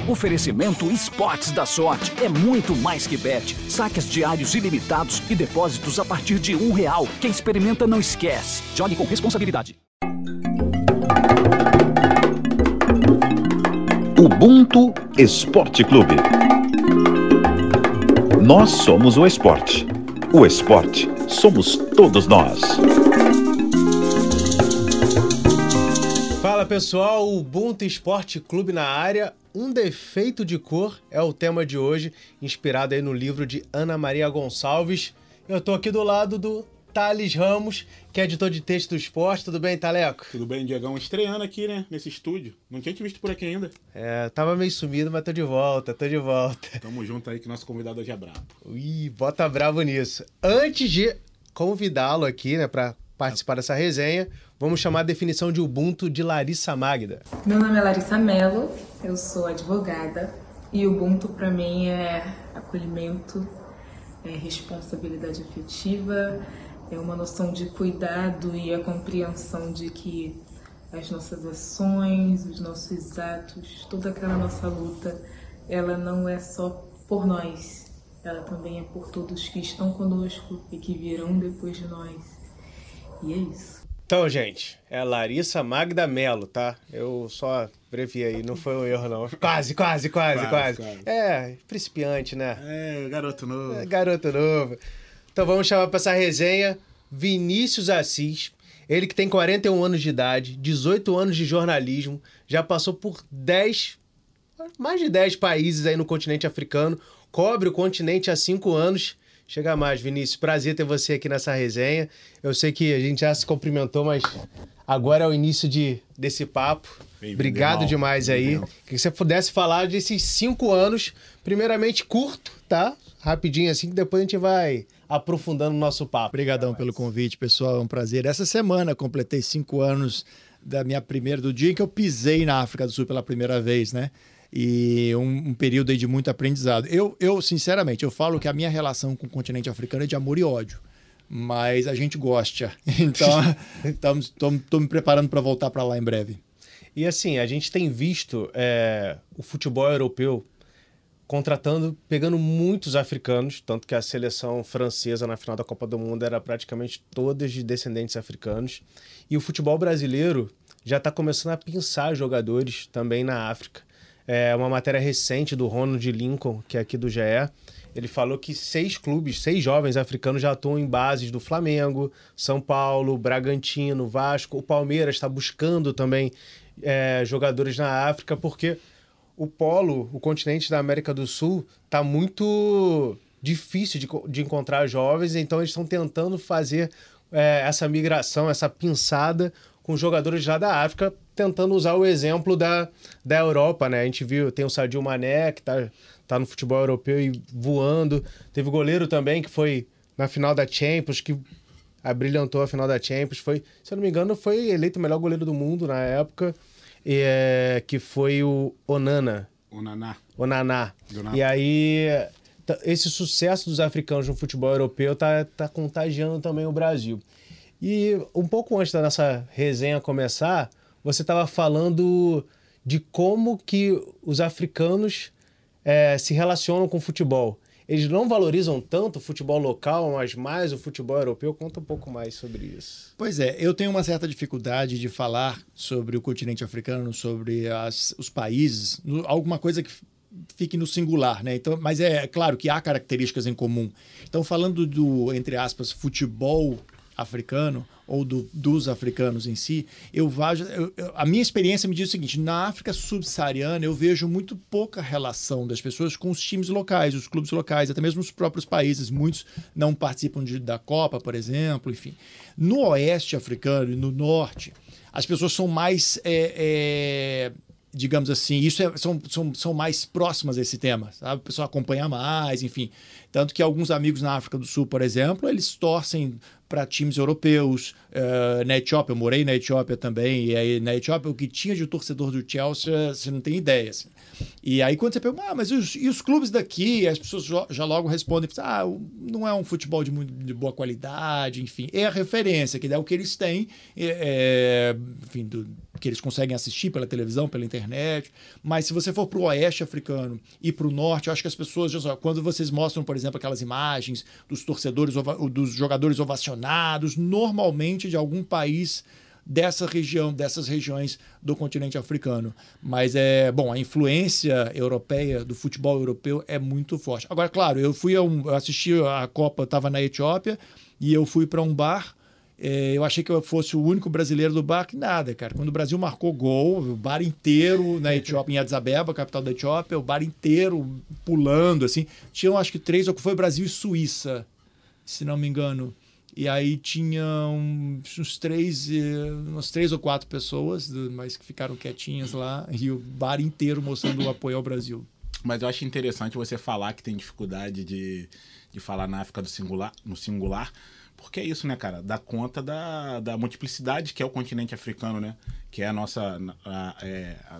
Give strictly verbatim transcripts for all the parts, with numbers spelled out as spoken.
Oferecimento Esportes da Sorte. É muito mais que bet. Saques diários ilimitados e depósitos a partir de um real. Quem experimenta não esquece. Jogue com responsabilidade. Ubuntu Esporte Clube. Nós somos o esporte. O esporte somos todos nós. Fala pessoal, Ubuntu Esporte Clube na área. Um defeito de cor é o tema de hoje, inspirado aí no livro de Ana Maria Gonçalves. Eu tô aqui do lado do Thales Ramos, que é editor de texto do esporte. Tudo bem, Taleco? Tudo bem, Diegão. Estreando aqui, né, nesse estúdio. Não tinha te visto por aqui ainda. É, tava meio sumido, mas tô de volta, tô de volta. Tamo junto aí que nosso convidado hoje é brabo. Ih, bota bravo nisso. Antes de convidá-lo aqui, né, pra participar dessa resenha, vamos chamar a definição de Ubuntu de Larissa Magda. Meu nome é Larissa Mello, eu sou advogada e Ubuntu para mim é acolhimento, é responsabilidade afetiva, é uma noção de cuidado e a compreensão de que as nossas ações, os nossos atos, toda aquela nossa luta, ela não é só por nós, ela também é por todos que estão conosco e que virão depois de nós. E é isso. Então, gente, é Larissa Magda Mello, tá? Eu só abreviei, não foi um erro, não. Quase, quase, quase, quase. quase. É, principiante, né? É, garoto novo. É, garoto novo. Então vamos chamar para essa resenha Vinícius Assis. Ele que tem quarenta e um anos de idade, dezoito anos de jornalismo, já passou por dez, mais de dez países aí no continente africano, cobre o continente há cinco anos. Chega mais, Vinícius. Prazer ter você aqui nessa resenha. Eu sei que a gente já se cumprimentou, mas agora é o início de, desse papo. Bem, Obrigado bem, demais bem, aí. Bem. Que você pudesse falar desses cinco anos, primeiramente curto, tá? Rapidinho assim, que depois a gente vai aprofundando o nosso papo. Obrigadão pelo convite, pessoal. É um prazer. Essa semana completei cinco anos da minha primeira, do dia em que eu pisei na África do Sul pela primeira vez, né? E um, um período aí de muito aprendizado. Eu, eu, sinceramente, eu falo que a minha relação com o continente africano é de amor e ódio, mas a gente gosta. Então, estou me preparando para voltar para lá em breve. E assim, a gente tem visto é, o futebol europeu contratando, pegando muitos africanos, tanto que a seleção francesa na final da Copa do Mundo era praticamente todas de descendentes africanos. E o futebol brasileiro já está começando a pensar jogadores também na África. É uma matéria recente do Ronald Lincoln, que é aqui do G E. Ele falou que seis clubes, seis jovens africanos já atuam em bases do Flamengo, São Paulo, Bragantino, Vasco. O Palmeiras está buscando também é, jogadores na África, porque o polo, o continente da América do Sul, está muito difícil de, de encontrar jovens, então eles estão tentando fazer é, essa migração, essa pinçada com jogadores lá da África, tentando usar o exemplo da, da Europa, né? A gente viu, tem o Sadio Mané, que tá, tá no futebol europeu e voando. Teve o goleiro também, que foi na final da Champions, que abrilhantou a final da Champions. Foi, se eu não me engano, foi eleito o melhor goleiro do mundo na época, e, é, que foi o Onana. Onaná. Onaná. E aí, esse sucesso dos africanos no futebol europeu tá, tá contagiando também o Brasil. E um pouco antes da nossa resenha começar, você estava falando de como que os africanos é, se relacionam com o futebol. Eles não valorizam tanto o futebol local, mas mais o futebol europeu. Conta um pouco mais sobre isso. Pois é, eu tenho uma certa dificuldade de falar sobre o continente africano, sobre as, os países, alguma coisa que fique no singular, né? Então, mas é claro que há características em comum. Então, falando do, entre aspas, futebol africano ou do, dos africanos em si, eu vejo, eu, eu, a minha experiência me diz o seguinte: na África subsaariana eu vejo muito pouca relação das pessoas com os times locais, os clubes locais, até mesmo os próprios países. Muitos não participam de, da Copa, por exemplo, enfim. No oeste africano e no norte, as pessoas são mais é, é, digamos assim, isso é, são, são, são mais próximas a esse tema, sabe? O pessoal acompanha mais, enfim. Tanto que alguns amigos na África do Sul, por exemplo, eles torcem para times europeus. Uh, na Etiópia, eu morei na Etiópia também, e aí na Etiópia o que tinha de torcedor do Chelsea, você não tem ideia. Assim. E aí quando você pergunta, ah, mas e os, e os clubes daqui? As pessoas já logo respondem, ah, não é um futebol de, muito, de boa qualidade, enfim. É a referência, que é o que eles têm, é, enfim, do, que eles conseguem assistir pela televisão, pela internet. Mas se você for para o oeste africano e para o norte, eu acho que as pessoas, quando vocês mostram, por exemplo, aquelas imagens dos torcedores, dos jogadores ovacionados, normalmente de algum país dessa região, dessas regiões do continente africano. Mas é, bom, a influência europeia do futebol europeu é muito forte. Agora, claro, eu fui a um, eu assisti a Copa, estava na Etiópia e eu fui para um bar. É, eu achei que eu fosse o único brasileiro do bar, que nada, cara. Quando o Brasil marcou gol, o bar inteiro na Etiópia, em Addis Abeba, capital da Etiópia, o bar inteiro pulando, assim. Tinham, acho que três, ou que foi Brasil e Suíça, se não me engano. E aí tinham uns três, umas três ou quatro pessoas, mas que ficaram quietinhas lá, e o bar inteiro mostrando o apoio ao Brasil. Mas eu acho interessante você falar que tem dificuldade de, de falar na África do singular, no singular, porque é isso, né, cara? Dá conta da, da multiplicidade que é o continente africano, né? Que é a nossa... A, é, a,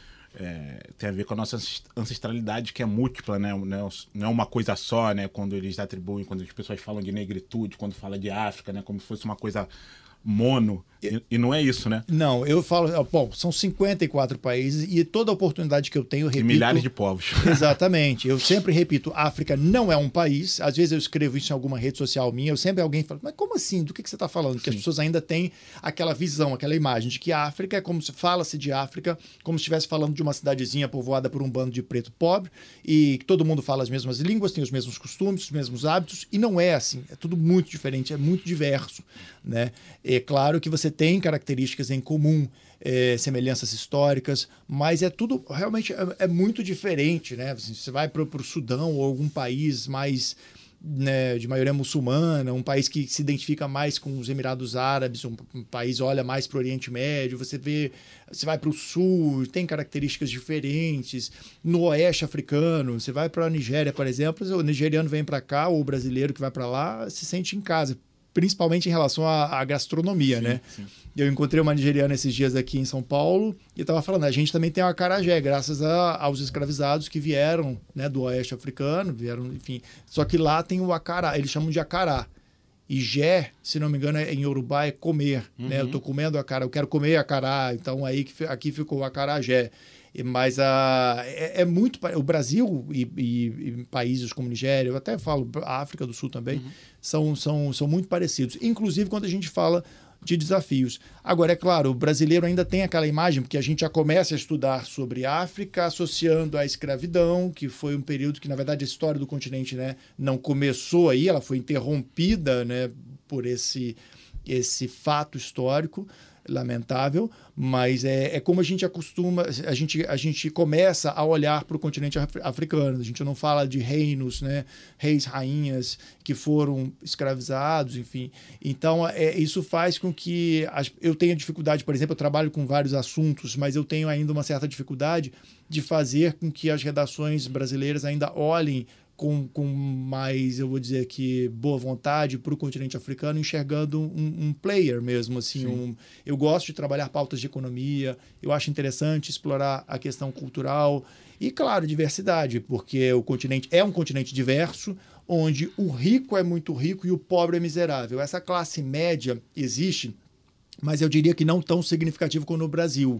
É, tem a ver com a nossa ancestralidade, que é múltipla, né? Não é uma coisa só, né? Quando eles atribuem, quando as pessoas falam de negritude, quando fala de África, né? Como se fosse uma coisa mono, e, e não é isso, né? Não, eu falo, bom, são cinquenta e quatro países e toda oportunidade que eu tenho, eu repito... E milhares de povos. Exatamente. Eu sempre repito, África não é um país. Às vezes eu escrevo isso em alguma rede social minha, eu sempre alguém fala, mas como assim? Do que, que você está falando? Que as pessoas ainda têm aquela visão, aquela imagem de que a África é como se fala-se de África, como se estivesse falando de uma cidadezinha povoada por um bando de preto pobre e que todo mundo fala as mesmas línguas, tem os mesmos costumes, os mesmos hábitos, e não é assim. É tudo muito diferente, é muito diverso, né? É claro que você tem características em comum, é, semelhanças históricas, mas é tudo realmente é, é muito diferente, né? Você vai para o Sudão ou algum país mais, né, de maioria muçulmana, um país que se identifica mais com os Emirados Árabes, um, um país olha mais para o Oriente Médio, você vê, você vai para o Sul, tem características diferentes. No Oeste africano, você vai para a Nigéria, por exemplo, o nigeriano vem para cá, ou o brasileiro que vai para lá se sente em casa, principalmente em relação à, à gastronomia, sim, né? Sim. Eu encontrei uma nigeriana esses dias aqui em São Paulo e estava falando, a gente também tem o acarajé, graças a, aos escravizados que vieram, né, do oeste africano, vieram, enfim. Só que lá tem o acará, eles chamam de acará. E jé, se não me engano, em Yorubá é comer, uhum. né? Eu estou comendo acará, eu quero comer acará, então aí aqui ficou o acarajé. Mas a, é, é muito... O Brasil e, e, e países como Nigéria, eu até falo a África do Sul também, uhum. são, são, são muito parecidos. Inclusive quando a gente fala de desafios. Agora, é claro, o brasileiro ainda tem aquela imagem, porque a gente já começa a estudar sobre a África, associando a escravidão, que foi um período que, na verdade, a história do continente, né, não começou aí, ela foi interrompida, né, por esse, esse fato histórico lamentável, mas é, é como a gente acostuma, a gente, a gente começa a olhar para o continente africano. A gente não fala de reinos, né, reis, rainhas que foram escravizados, enfim. Então, é, isso faz com que as, eu tenha dificuldade, por exemplo, eu trabalho com vários assuntos, mas eu tenho ainda uma certa dificuldade de fazer com que as redações brasileiras ainda olhem Com, com mais, eu vou dizer aqui, boa vontade para o continente africano, enxergando um, um player mesmo. Assim, um, eu gosto de trabalhar pautas de economia, eu acho interessante explorar a questão cultural e, claro, diversidade, porque o continente é um continente diverso, onde o rico é muito rico e o pobre é miserável. Essa classe média existe, mas eu diria que não tão significativo como no Brasil.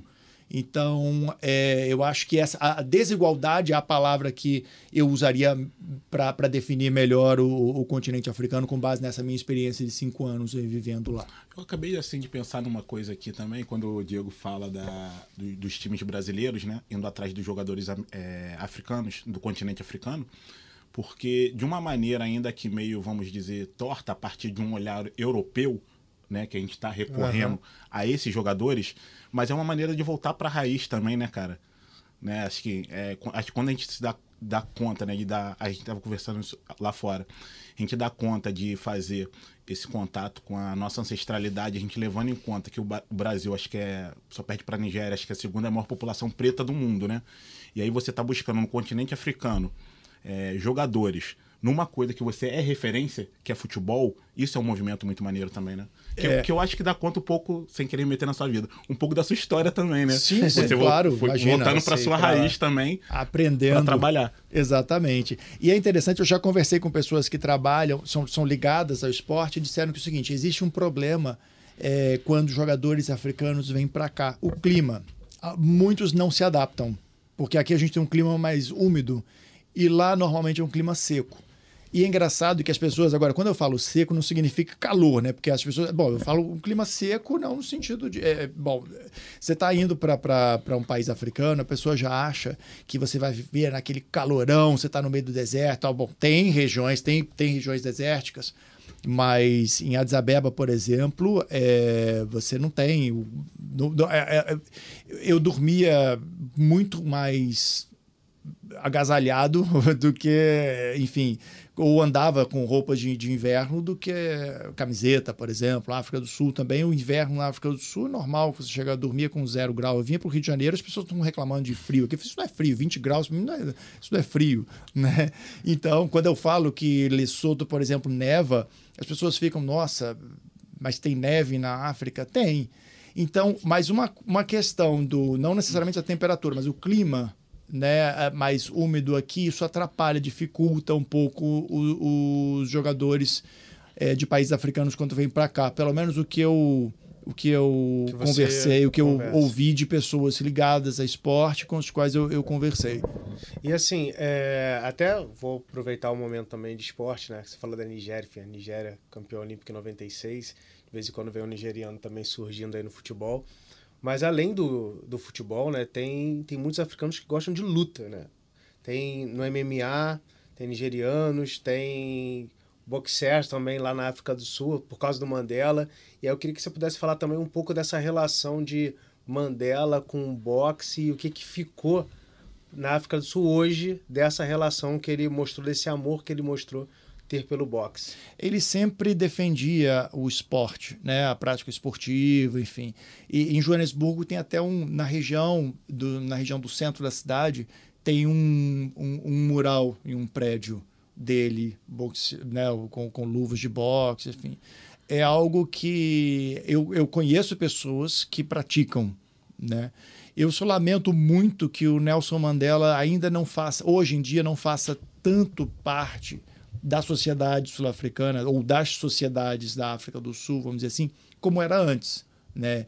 Então, é, eu acho que essa, a desigualdade é a palavra que eu usaria para definir melhor o, o continente africano, com base nessa minha experiência de cinco anos vivendo lá. Eu acabei assim, de pensar numa coisa aqui também, quando o Diego fala da, do, dos times brasileiros, né, indo atrás dos jogadores é, africanos, do continente africano, porque de uma maneira ainda que meio, vamos dizer, torta, a partir de um olhar europeu, né, que a gente está recorrendo uhum. a esses jogadores, mas é uma maneira de voltar para a raiz também, né, cara? Né, acho que, é, acho que quando a gente se dá, dá conta, né, de dar, a gente estava conversando isso lá fora, a gente dá conta de fazer esse contato com a nossa ancestralidade, a gente levando em conta que o, o Brasil, acho que é, só perde para a Nigéria, acho que é a segunda maior população preta do mundo, né? E aí você está buscando no continente africano é, jogadores numa coisa que você é referência, que é futebol, isso é um movimento muito maneiro também, né? Que, é. que eu acho que dá conta um pouco, sem querer meter na sua vida, um pouco da sua história também, né? Sim, você sim, claro. Foi Imagina, voltando para sua pra raiz também. Aprendendo. Para trabalhar. Exatamente. E é interessante, eu já conversei com pessoas que trabalham, são, são ligadas ao esporte e disseram que é o seguinte, existe um problema é, quando jogadores africanos vêm para cá. O clima, muitos não se adaptam, porque aqui a gente tem um clima mais úmido e lá normalmente é um clima seco. E é engraçado que as pessoas, agora, quando eu falo seco, não significa calor, né? Porque as pessoas, bom, eu falo um clima seco não no sentido de, é, bom, você está indo para um país africano, a pessoa já acha que você vai viver naquele calorão, você está no meio do deserto, tal. Bom, tem regiões, tem, tem regiões desérticas, mas em Addis Abeba, por exemplo, é, você não tem, não, é, é, eu dormia muito mais agasalhado do que, enfim, ou andava com roupas de, de inverno do que camiseta, por exemplo. Na África do Sul também, o inverno na África do Sul é normal, você chega a dormir com zero grau. Eu vinha para o Rio de Janeiro, as pessoas estão reclamando de frio. Aqui, isso não é frio, vinte graus, não é, isso não é frio, né? Então, quando eu falo que Lesotho, por exemplo, neva, as pessoas ficam, nossa, mas tem neve na África? Tem. Então, mas uma, uma questão do, não necessariamente a temperatura, mas o clima, né, mais úmido aqui, isso atrapalha, dificulta um pouco os, os jogadores é, de países africanos quando vêm para cá. Pelo menos o que eu, o que eu que conversei, o que conversa. eu ouvi de pessoas ligadas a esporte com as quais eu, eu conversei. E assim, é, até vou aproveitar o momento também de esporte, né? Você falou da Nigéria, enfim, a Nigéria, campeão olímpico em noventa e seis, de vez em quando vem um nigeriano também surgindo aí no futebol. Mas além do, do futebol, né, tem, tem muitos africanos que gostam de luta, né? Tem no M M A, tem nigerianos, tem boxers também lá na África do Sul, por causa do Mandela. E aí eu queria que você pudesse falar também um pouco dessa relação de Mandela com o boxe e o que, que ficou na África do Sul hoje dessa relação que ele mostrou, desse amor que ele mostrou ter pelo boxe. Ele sempre defendia o esporte, né, a prática esportiva, enfim. E em Joanesburgo tem até um, na região do, na região do centro da cidade, tem um, um, um mural em um prédio dele, boxe, né, com, com luvas de boxe, enfim. É algo que eu, eu conheço pessoas que praticam, né? Eu só lamento muito que o Nelson Mandela ainda não faça, hoje em dia não faça tanto parte da sociedade sul-africana ou das sociedades da África do Sul, vamos dizer assim, como era antes, né?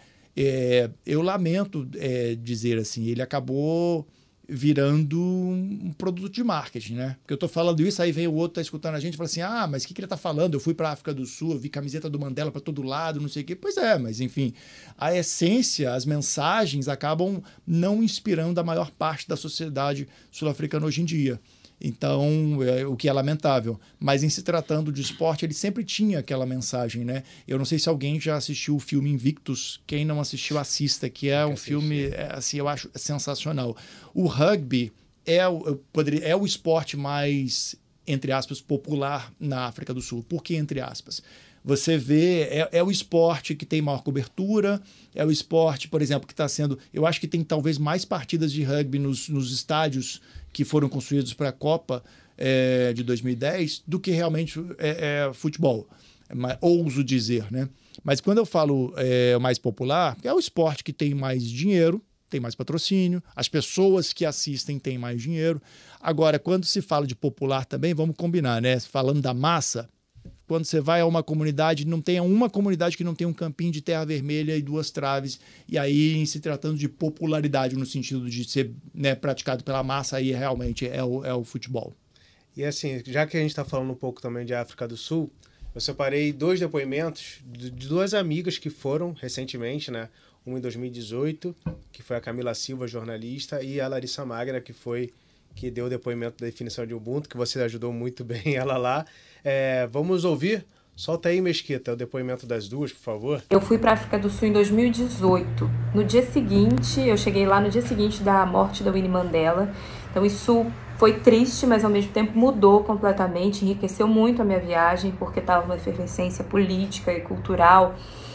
É, eu lamento é, dizer assim, ele acabou virando um produto de marketing, né? Porque eu tô falando isso, aí vem o outro tá escutando a gente e fala assim, ah, mas o que, que ele tá falando? Eu fui para a África do Sul, eu vi camiseta do Mandela para todo lado, não sei o quê. Pois é, mas enfim, a essência, as mensagens acabam não inspirando a maior parte da sociedade sul-africana hoje em dia. Então, é, o que é lamentável. Mas em se tratando de esporte, ele sempre tinha aquela mensagem, né? Eu não sei se alguém já assistiu o filme Invictus. Quem não assistiu, assista, que é um filme, é, assim, eu acho sensacional. O rugby é o, poderia, é o esporte mais, entre aspas, popular na África do Sul. Por que entre aspas? Você vê, é, é o esporte que tem maior cobertura, é o esporte, por exemplo, que está sendo... Eu acho que tem talvez mais partidas de rugby nos, nos estádios que foram construídos para a Copa é, de dois mil e dez do que realmente é, é futebol, é, ouso dizer, né? Mas quando eu falo é, mais popular, é o esporte que tem mais dinheiro, tem mais patrocínio, as pessoas que assistem têm mais dinheiro. Agora, quando se fala de popular também, vamos combinar, né? Falando da massa, quando você vai a uma comunidade, não tem uma comunidade que não tem um campinho de terra vermelha e duas traves, e aí, em se tratando de popularidade, no sentido de ser, né, praticado pela massa, aí realmente é o, é o futebol. E assim, já que a gente está falando um pouco também de África do Sul, eu separei dois depoimentos de duas amigas que foram recentemente, né? Uma em dois mil e dezoito, que foi a Camila Silva, jornalista, e a Larissa Magra, que foi que deu o depoimento da definição de Ubuntu, que você ajudou muito bem ela lá. É, vamos ouvir? Solta aí, Mesquita, o depoimento das duas, por favor. Eu fui para a África do Sul em dois mil e dezoito. No dia seguinte, eu cheguei lá no dia seguinte da morte da Winnie Mandela. Então isso foi triste, mas ao mesmo tempo mudou completamente, enriqueceu muito a minha viagem, porque estava uma efervescência política e cultural.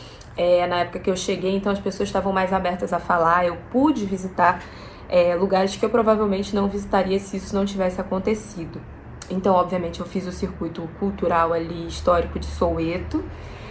É, na época que eu cheguei, então as pessoas estavam mais abertas a falar. Eu pude visitar é, lugares que eu provavelmente não visitaria se isso não tivesse acontecido. Então, obviamente, eu fiz o circuito cultural ali, histórico de Soweto,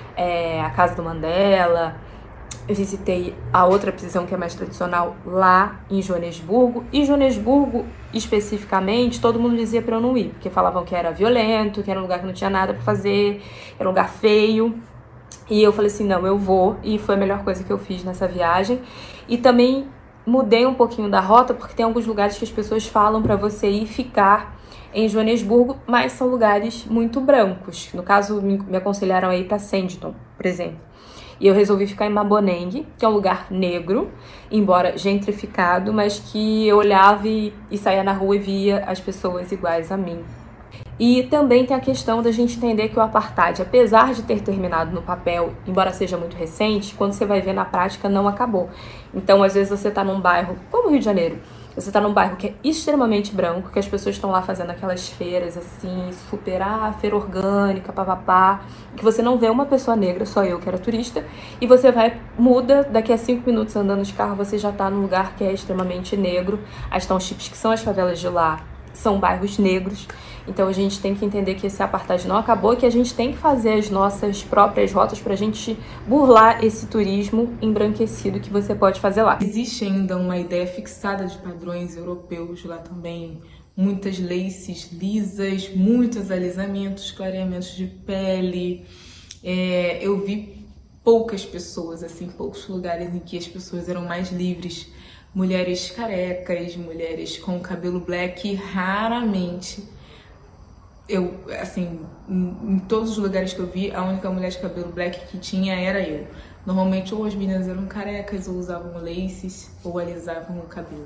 é, a Casa do Mandela, eu visitei a outra prisão que é mais tradicional lá em Joanesburgo. E Joanesburgo, especificamente, todo mundo dizia para eu não ir, porque falavam que era violento, que era um lugar que não tinha nada para fazer, era um lugar feio. E eu falei assim, não, eu vou, e foi a melhor coisa que eu fiz nessa viagem. E também mudei um pouquinho da rota, porque tem alguns lugares que as pessoas falam para você ir ficar em Joanesburgo, mas são lugares muito brancos. No caso, me aconselharam a ir para Sandton, por exemplo. E eu resolvi ficar em Maboneng, que é um lugar negro, embora gentrificado, mas que eu olhava e, e saía na rua e via as pessoas iguais a mim. E também tem a questão da gente entender que o apartheid, apesar de ter terminado no papel, embora seja muito recente, quando você vai ver na prática, não acabou. Então, às vezes, você está num bairro, como o Rio de Janeiro, você está num bairro que é extremamente branco, que as pessoas estão lá fazendo aquelas feiras, assim, super, ah, feira orgânica, papapá, que você não vê uma pessoa negra, só eu que era turista, e você vai, muda, daqui a cinco minutos andando de carro, você já está num lugar que é extremamente negro. As townships, que são as favelas de lá, são bairros negros. Então a gente tem que entender que esse apartheid não acabou, que a gente tem que fazer as nossas próprias rotas para a gente burlar esse turismo embranquecido que você pode fazer lá. Existe ainda uma ideia fixada de padrões europeus lá também, muitas laces lisas, muitos alisamentos, clareamentos de pele. É, eu vi poucas pessoas, assim, poucos lugares em que as pessoas eram mais livres. Mulheres carecas, mulheres com cabelo black, raramente. Eu, assim, em, em todos os lugares que eu vi, a única mulher de cabelo black que tinha era eu. Normalmente ou as meninas eram carecas, ou usavam laces, ou alisavam o cabelo.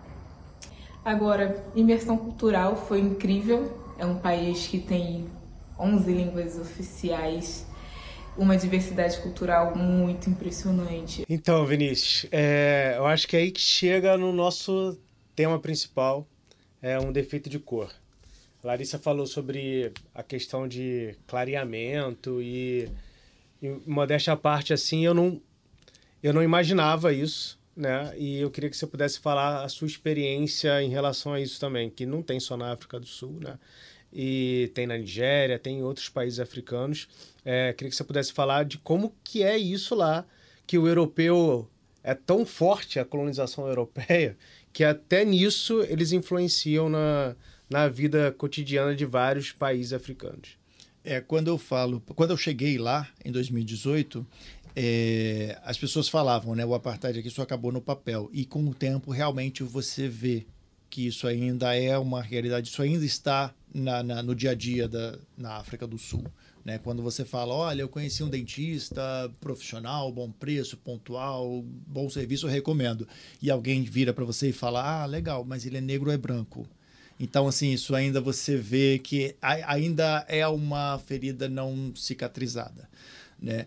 Agora, imersão cultural foi incrível. É um país que tem onze línguas oficiais, uma diversidade cultural muito impressionante. Então, Vinícius, é, eu acho que é aí que chega no nosso tema principal, é um defeito de cor. Larissa falou sobre a questão de clareamento e, e modéstia à parte, assim, eu não, eu não imaginava isso, né? E eu queria que você pudesse falar a sua experiência em relação a isso também, que não tem só na África do Sul, né? E tem na Nigéria, tem em outros países africanos. É, queria que você pudesse falar de como que é isso lá, que o europeu é tão forte, a colonização europeia, que até nisso eles influenciam na... na vida cotidiana de vários países africanos. É, quando eu falo, quando eu cheguei lá em dois mil e dezoito, é, as pessoas falavam, né, o apartheid aqui só acabou no papel, e com o tempo realmente você vê que isso ainda é uma realidade, isso ainda está na, na, no dia a dia da, na África do Sul. Né? Quando você fala, olha, eu conheci um dentista profissional, bom preço, pontual, bom serviço, eu recomendo. E alguém vira para você e fala, ah, legal, mas ele é negro ou é branco? Então, assim, isso ainda você vê que ainda é uma ferida não cicatrizada, né?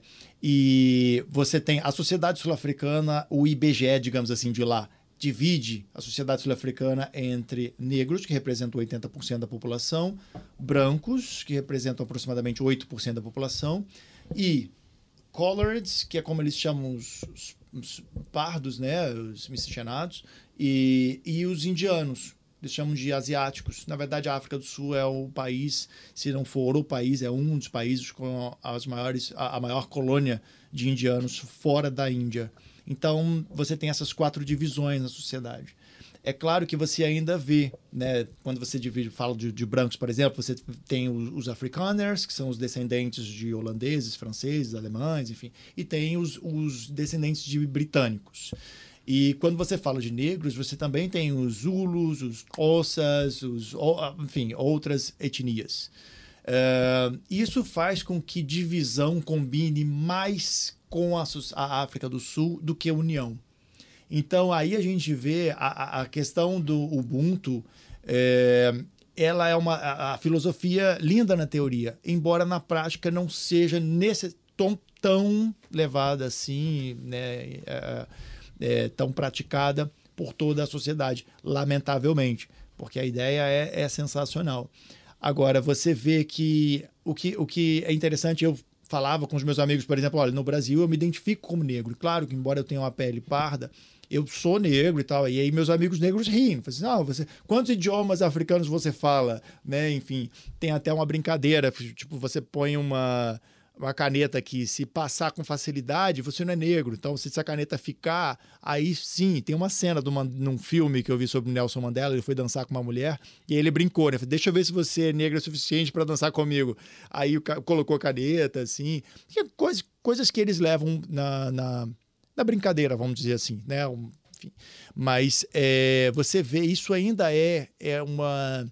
E você tem a sociedade sul-africana, o I B G E, digamos assim, de lá, divide a sociedade sul-africana entre negros, que representam oitenta por cento da população, brancos, que representam aproximadamente oito por cento da população, e coloreds, que é como eles chamam os, os, os pardos, né, os miscigenados, e, e os indianos. Eles chamam de asiáticos. Na verdade, a África do Sul é o país, se não for o país, é um dos países com as maiores, a, a maior colônia de indianos fora da Índia. Então, você tem essas quatro divisões na sociedade. É claro que você ainda vê, né, quando você divide, fala de, de brancos, por exemplo, você tem os, os afrikaners, que são os descendentes de holandeses, franceses, alemães, enfim, e tem os, os descendentes de britânicos. E quando você fala de negros, você também tem os Zulus, os Xhosas, os, enfim, outras etnias. Uh, isso faz com que divisão combine mais com a, a África do Sul do que a União. Então, aí a gente vê a, a questão do Ubuntu, é, ela é uma a, a filosofia linda na teoria, embora na prática não seja nesse tom tão levada assim, né, é, é, tão praticada por toda a sociedade, lamentavelmente, porque a ideia é, é sensacional. Agora, você vê que o, que o que é interessante, eu falava com os meus amigos, por exemplo, olha, no Brasil eu me identifico como negro. Claro que, embora eu tenha uma pele parda, eu sou negro e tal. E aí meus amigos negros riem. Assim, ah, você, quantos idiomas africanos você fala? Né? Enfim, tem até uma brincadeira. Tipo, você põe uma, uma caneta que, se passar com facilidade, você não é negro. Então, se essa caneta ficar, aí sim. Tem uma cena de uma, num filme que eu vi sobre o Nelson Mandela. Ele foi dançar com uma mulher e aí ele brincou, né? Deixa eu ver se você é negro o suficiente para dançar comigo. Aí o, colocou a caneta, assim. Que coisa coisas que eles levam na, na, na brincadeira, vamos dizer assim, né? Um, enfim. Mas é, você vê, isso ainda é, é uma...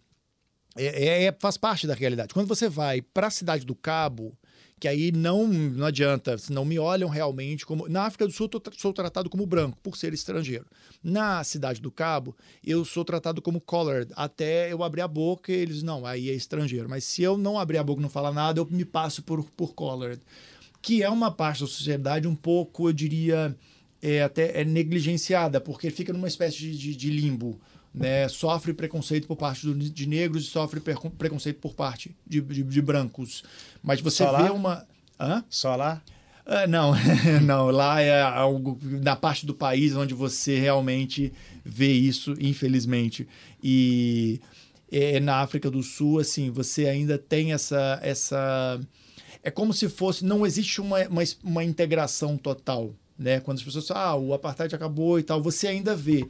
É, é, faz parte da realidade. Quando você vai para a Cidade do Cabo, que aí não, não adianta, não me olham realmente como... Na África do Sul, eu sou tratado como branco, por ser estrangeiro. Na Cidade do Cabo, eu sou tratado como colored, até eu abrir a boca e eles, não, aí é estrangeiro. Mas se eu não abrir a boca e não falar nada, eu me passo por, por colored. Que é uma parte da sociedade um pouco, eu diria, é, até é negligenciada, porque fica numa espécie de, de, de limbo. Né, sofre preconceito por parte do, de negros e sofre per, preconceito por parte de, de, de brancos. Mas você Só vê lá? uma... Hã? Só lá? Ah, não, não, lá é algo na parte do país onde você realmente vê isso, infelizmente. E é, na África do Sul, assim, você ainda tem essa... essa é como se fosse... Não existe uma, uma, uma integração total. Né? Quando as pessoas falam, ah, o apartheid acabou e tal, você ainda vê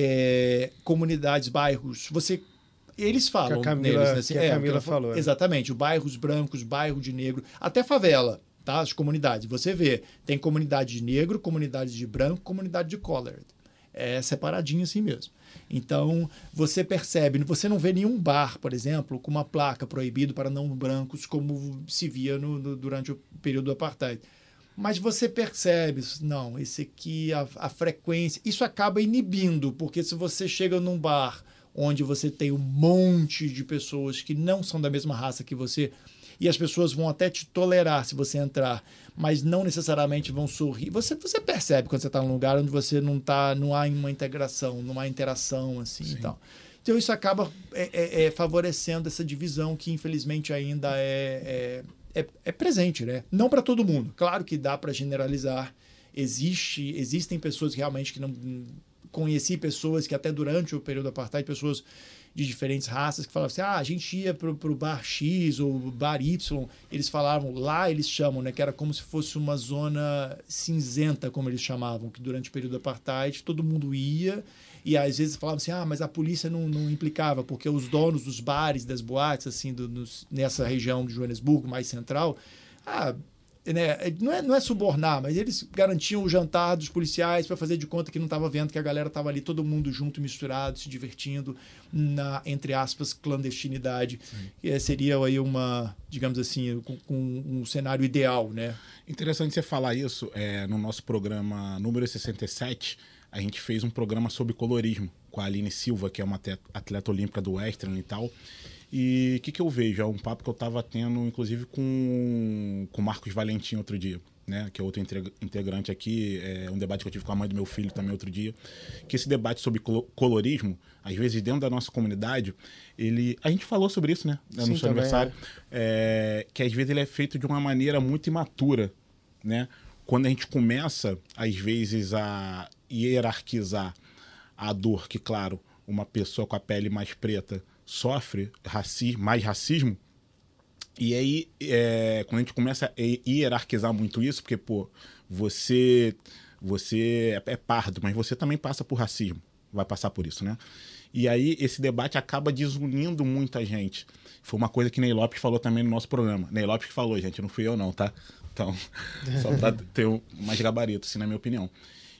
é, comunidades, bairros, você, eles falam que a Camila, neles, né? Assim, que a é, Camila ela, falou. Né? Exatamente, bairros brancos, bairro de negro, até favela, tá? As comunidades, você vê, tem comunidade de negro, comunidade de branco, comunidade de colored. É separadinho assim mesmo. Então, você percebe, você não vê nenhum bar, por exemplo, com uma placa proibido para não brancos, como se via no, no, durante o período do apartheid. Mas você percebe, não, esse aqui, a, a frequência, isso acaba inibindo, porque se você chega num bar onde você tem um monte de pessoas que não são da mesma raça que você, e as pessoas vão até te tolerar se você entrar, mas não necessariamente vão sorrir, você, você percebe quando você está num lugar onde você não tá, não há uma integração, não há interação, assim, e tal. Então isso acaba é, é, é, favorecendo essa divisão que infelizmente ainda é... é É, é presente, né? Não para todo mundo. Claro que dá para generalizar. Existe, existem pessoas realmente que não... Conheci pessoas que até durante o período do apartheid, pessoas de diferentes raças que falavam assim, ah, a gente ia pro, pro bar X ou bar Y, eles falavam, lá eles chamam, né? Que era como se fosse uma zona cinzenta, como eles chamavam, que durante o período do apartheid todo mundo ia e às vezes falavam assim, ah, mas a polícia não, não implicava, porque os donos dos bares, das boates, assim, do, nos, nessa região de Joanesburgo, mais central, ah, né, não, é, não é subornar, mas eles garantiam o jantar dos policiais para fazer de conta que não estava vendo que a galera estava ali, todo mundo junto, misturado, se divertindo na, entre aspas, clandestinidade. Que seria aí uma, digamos assim, com, com um cenário ideal, né? Interessante você falar isso. É, no nosso programa número sessenta e sete, a gente fez um programa sobre colorismo com a Aline Silva, que é uma atleta, atleta olímpica do Western e tal. E o que, que eu vejo? É um papo que eu estava tendo, inclusive, com o Marcos Valentim outro dia, né? Que é outro integrante aqui, é um debate que eu tive com a mãe do meu filho também outro dia, que esse debate sobre colorismo, às vezes dentro da nossa comunidade, ele, a gente falou sobre isso, né? No Sim, seu aniversário, é. É, que às vezes ele é feito de uma maneira muito imatura, né? Quando a gente começa, às vezes, a hierarquizar a dor que, claro, uma pessoa com a pele mais preta sofre racismo, mais racismo, e aí é, quando a gente começa a hierarquizar muito isso, porque, pô, você, você é, é pardo, mas você também passa por racismo, vai passar por isso, né? E aí esse debate acaba desunindo muita gente. Foi uma coisa que Ney Lopes falou também no nosso programa. Ney Lopes que falou, gente, não fui eu não, tá? Então, só pra ter mais gabarito, assim, na minha opinião.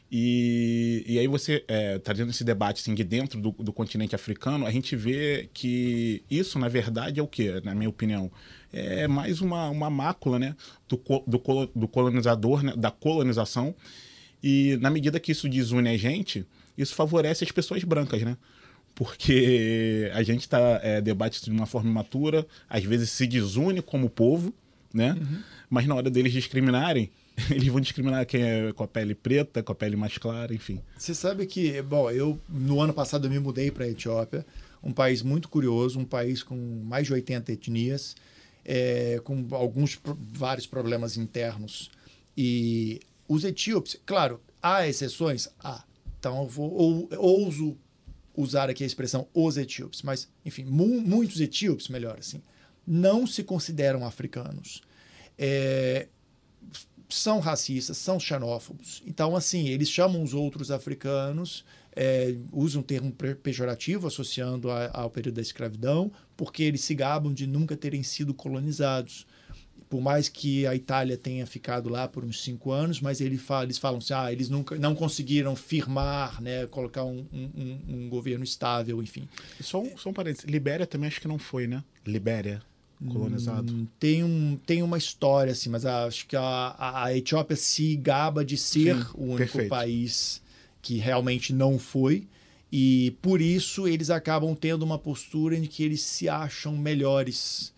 E, e aí você, é, trazendo esse debate assim, de dentro do, do continente africano, a gente vê que isso, na verdade, é o quê? Na minha opinião, é mais uma, uma mácula, né, do, do, do colonizador, né, da colonização. E na medida que isso desune a gente, isso favorece as pessoas brancas, né? Porque a gente tá, é, debate isso de uma forma imatura, às vezes se desune como povo, né? Uhum. Mas na hora deles discriminarem, eles vão discriminar quem é com a pele preta, com a pele mais clara, enfim. Você sabe que, bom, eu no ano passado eu me mudei para a Etiópia, um país muito curioso, um país com mais de oitenta etnias, é, com alguns, vários problemas internos. E os etíopes, claro, há exceções? Há. Então eu vou, ou, ouso usar aqui a expressão os etíopes, mas, enfim, mu muitos etíopes, melhor assim, não se consideram africanos. É, são racistas, são xenófobos. Então, assim, eles chamam os outros africanos, é, usam um termo pejorativo associando a, ao período da escravidão, porque eles se gabam de nunca terem sido colonizados. por mais que a Itália tenha ficado lá por uns cinco anos, mas ele fala, eles falam assim, ah, eles nunca, não conseguiram firmar, né, colocar um, um, um governo estável, enfim. Só um, só um parênteses, Libéria também acho que não foi, né? Libéria, colonizado. Hum, tem, um, tem uma história, assim, mas acho que a, a, a Etiópia se gaba de ser Sim, o único perfeito. país que realmente não foi, e por isso eles acabam tendo uma postura em que eles se acham melhores.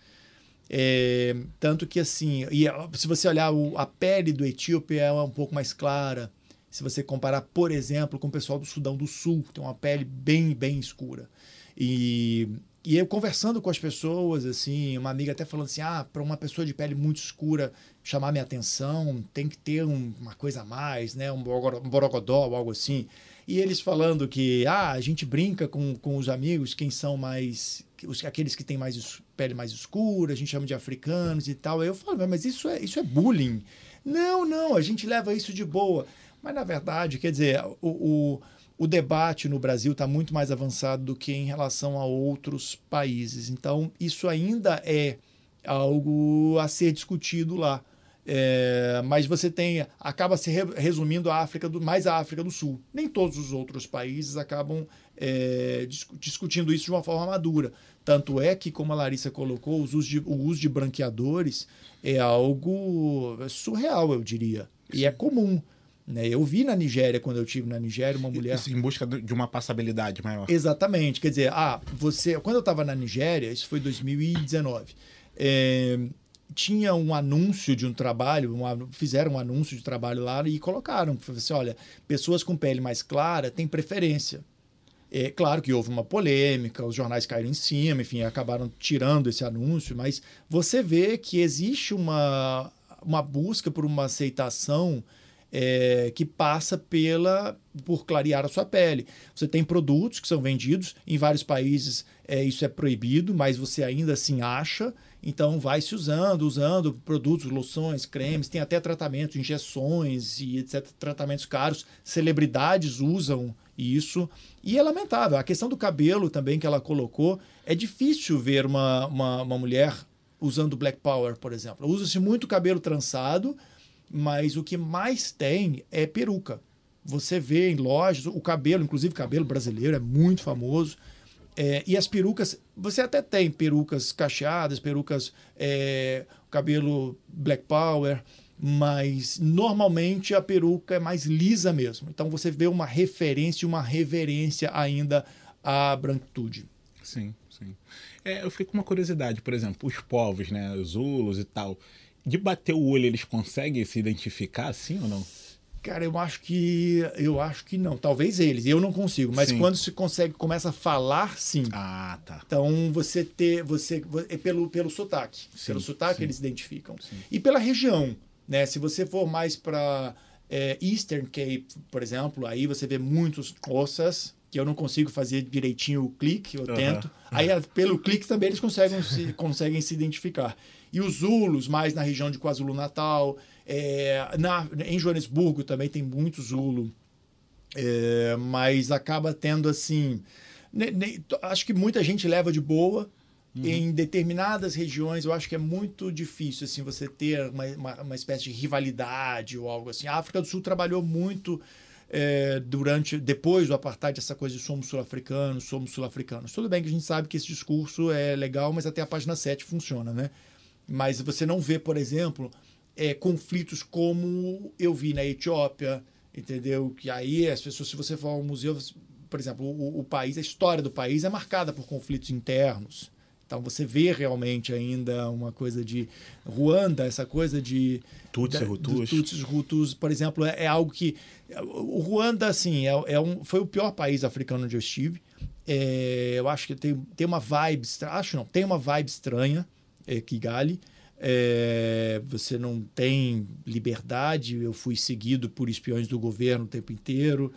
É, tanto que assim, e se você olhar o, a pele do etíope é um pouco mais clara. Se você comparar, por exemplo, com o pessoal do Sudão do Sul, tem uma pele bem, bem escura. E, e eu conversando com as pessoas, assim, uma amiga até falando assim, ah, para uma pessoa de pele muito escura chamar minha atenção, tem que ter um, uma coisa a mais, né, um borogodó ou algo assim. E eles falando que ah, a gente brinca com, com os amigos, quem são mais... Os, aqueles que têm mais pele mais escura, a gente chama de africanos e tal. Aí eu falo, mas isso é, isso é bullying. Não, não, a gente leva isso de boa. Mas, na verdade, quer dizer, o, o, o debate no Brasil está muito mais avançado do que em relação a outros países. Então, isso ainda é algo a ser discutido lá. É, mas você tem, acaba se re, resumindo a África do, mais a África do Sul. Nem todos os outros países acabam é, discu, discutindo isso de uma forma madura. Tanto é que, como a Larissa colocou, os usos de, o uso de branqueadores é algo surreal, eu diria. E é comum. Né? Eu vi na Nigéria, quando eu estive na Nigéria, uma mulher... Isso em busca de uma passabilidade maior. Exatamente. Quer dizer, ah, você... quando eu estava na Nigéria, isso foi em dois mil e dezenove, é... tinha um anúncio de um trabalho, um, fizeram um anúncio de trabalho lá e colocaram, assim, olha, pessoas com pele mais clara têm preferência. É claro que houve uma polêmica, os jornais caíram em cima, enfim, acabaram tirando esse anúncio, mas você vê que existe uma, uma busca por uma aceitação é, que passa pela, por clarear a sua pele. Você tem produtos que são vendidos, em vários países é, isso é proibido, mas você ainda assim acha. Então, vai se usando, usando produtos, loções, cremes, tem até tratamentos, injeções e etcétera, tratamentos caros. Celebridades usam isso. E é lamentável. A questão do cabelo também que ela colocou, é difícil ver uma, uma, uma mulher usando Black Power, por exemplo. Usa-se muito cabelo trançado, mas o que mais tem é peruca. Você vê em lojas, o cabelo, inclusive o cabelo brasileiro, é muito famoso. É, e as perucas, você até tem perucas cacheadas, perucas, é, cabelo Black Power, mas normalmente a peruca é mais lisa mesmo. Então você vê uma referência, uma reverência ainda à branquitude. Sim, sim. É, eu fiquei com uma curiosidade, por exemplo, os povos, né, os Zulus e tal, de bater o olho eles conseguem se identificar, sim ou não? Cara, eu acho que eu acho que não. Talvez eles. Eu não consigo. Mas sim. Quando se consegue, começa a falar, sim. Ah, tá. Então você ter, você é pelo pelo sotaque. Sim, pelo sotaque sim. Eles identificam. Sim. E pela região, né? Se você for mais para é, Eastern Cape, por exemplo, aí você vê muitos ossas que eu não consigo fazer direitinho o clique. Eu uh-huh. tento. Aí pelo clique também eles conseguem se conseguem se identificar. E os Zulus mais na região de KwaZulu-Natal. É, na, em Joanesburgo também tem muito Zulu, é, mas acaba tendo assim, ne, ne, acho que muita gente leva de boa. Uhum. Em determinadas regiões eu acho que é muito difícil assim, você ter uma, uma, uma espécie de rivalidade ou algo assim. A África do Sul trabalhou muito é, durante, depois do apartheid, essa coisa de somos sul-africanos, somos sul-africanos. Tudo bem que a gente sabe que esse discurso é legal, mas até a página sete funciona, né? Mas você não vê, por exemplo... É, conflitos como eu vi na Etiópia, entendeu? Que aí as pessoas, se você for ao museu, por exemplo, o, o país, a história do país é marcada por conflitos internos. Então você vê realmente ainda uma coisa de Ruanda, essa coisa de Tutsis e Hutus. Tutsis, Hutus, por exemplo, é, é algo que o Ruanda, assim, é, é um, foi o pior país africano onde eu estive. É, eu acho que tem, tem uma vibe, acho não, tem uma vibe estranha, é, Kigali. É, você não tem liberdade. Eu fui seguido por espiões do governo o tempo inteiro.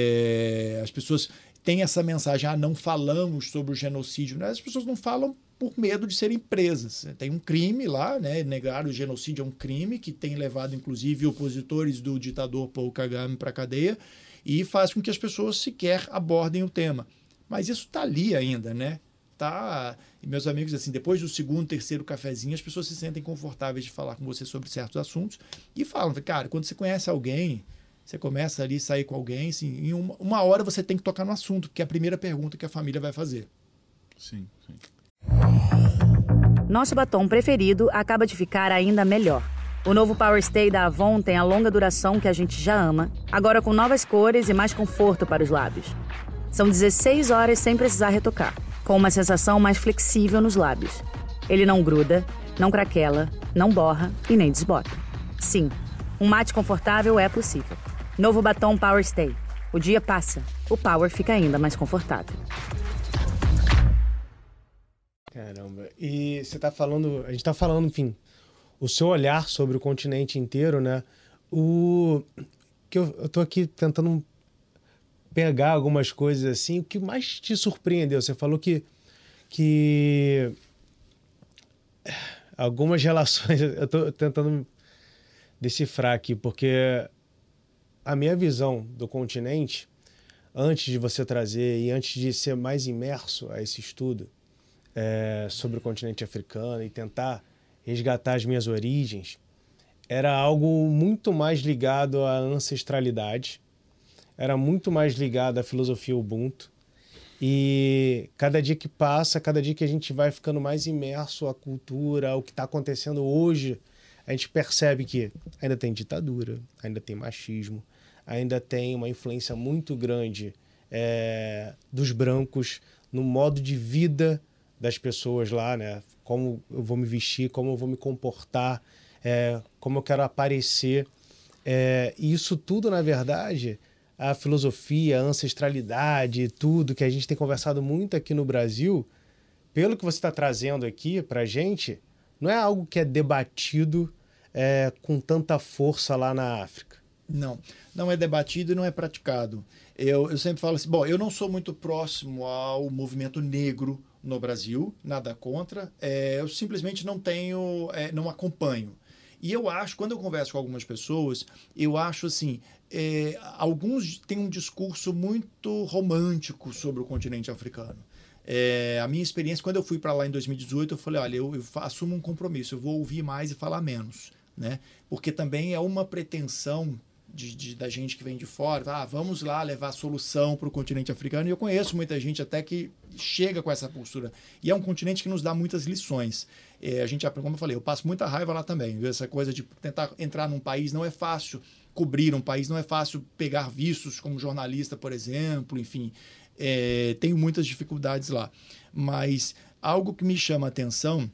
É, as pessoas têm essa mensagem, ah, não falamos sobre o genocídio. As pessoas não falam por medo de serem presas. Tem um crime lá, né? Negar o genocídio é um crime que tem levado, inclusive, opositores do ditador Paul Kagame para a cadeia e faz com que as pessoas sequer abordem o tema. Mas isso está ali ainda, né? tá... E meus amigos, assim, depois do segundo, terceiro cafezinho, as pessoas se sentem confortáveis de falar com você sobre certos assuntos e falam, cara, quando você conhece alguém, você começa ali a sair com alguém, assim, em uma, uma hora você tem que tocar no assunto, porque é a primeira pergunta que a família vai fazer. Sim, sim. Nosso batom preferido acaba de ficar ainda melhor. O novo Power Stay da Avon tem a longa duração que a gente já ama, agora com novas cores e mais conforto para os lábios. São dezesseis horas sem precisar retocar, com uma sensação mais flexível nos lábios. Ele não gruda, não craquela, não borra e nem desbota. Sim, um mate confortável é possível. Novo batom Power Stay. O dia passa, o Power fica ainda mais confortável. Caramba, e você tá falando, a gente tá falando, enfim, o seu olhar sobre o continente inteiro, né? O que eu, eu tô aqui tentando pegar algumas coisas assim. O que mais te surpreendeu? Você falou que, que algumas relações... Eu tô tentando decifrar aqui, porque a minha visão do continente, antes de você trazer e antes de ser mais imerso a esse estudo é, sobre o continente africano e tentar resgatar as minhas origens, era algo muito mais ligado à ancestralidade, era muito mais ligado à filosofia Ubuntu. E cada dia que passa, cada dia que a gente vai ficando mais imerso à cultura, ao que está acontecendo hoje, a gente percebe que ainda tem ditadura, ainda tem machismo, ainda tem uma influência muito grande é, dos brancos no modo de vida das pessoas lá, né? Como eu vou me vestir, como eu vou me comportar, é, como eu quero aparecer. É, e isso tudo, na verdade, a filosofia, a ancestralidade, tudo que a gente tem conversado muito aqui no Brasil, pelo que você está trazendo aqui para a gente, não é algo que é debatido é, com tanta força lá na África. Não, não é debatido e não é praticado. Eu, eu sempre falo assim, bom, eu não sou muito próximo ao movimento negro no Brasil, nada contra, é, eu simplesmente não tenho, é, não acompanho. E eu acho, quando eu converso com algumas pessoas, eu acho assim, é, alguns têm um discurso muito romântico sobre o continente africano. É, a minha experiência, quando eu fui para lá em dois mil e dezoito, eu falei, olha, eu, eu assumo um compromisso, eu vou ouvir mais e falar menos, né? Porque também é uma pretensão De, de, da gente que vem de fora, ah, vamos lá levar solução para o continente africano, e eu conheço muita gente até que chega com essa postura, e é um continente que nos dá muitas lições. É, a gente, como eu falei, eu passo muita raiva lá também, viu? Essa coisa de tentar entrar num país, não é fácil cobrir um país, não é fácil pegar vistos como jornalista, por exemplo, enfim, é, tenho muitas dificuldades lá, mas algo que me chama a atenção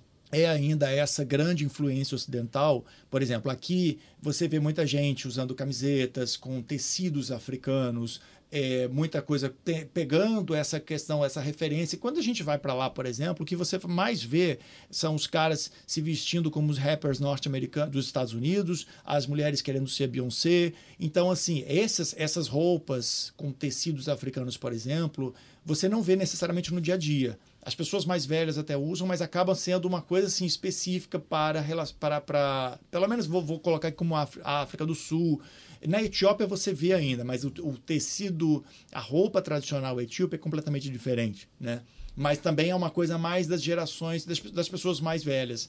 é ainda essa grande influência ocidental. Por exemplo, aqui você vê muita gente usando camisetas com tecidos africanos, é, muita coisa te, pegando essa questão, essa referência. E quando a gente vai para lá, por exemplo, o que você mais vê são os caras se vestindo como os rappers norte-americanos dos Estados Unidos, as mulheres querendo ser Beyoncé. Então, assim, essas, essas roupas com tecidos africanos, por exemplo, você não vê necessariamente no dia a dia. As pessoas mais velhas até usam, mas acaba sendo uma coisa assim, específica para, para, para... Pelo menos vou, vou colocar aqui como a África do Sul. Na Etiópia você vê ainda, mas o, o tecido, a roupa tradicional etíope é completamente diferente, né? Mas também é uma coisa mais das gerações, das, das pessoas mais velhas.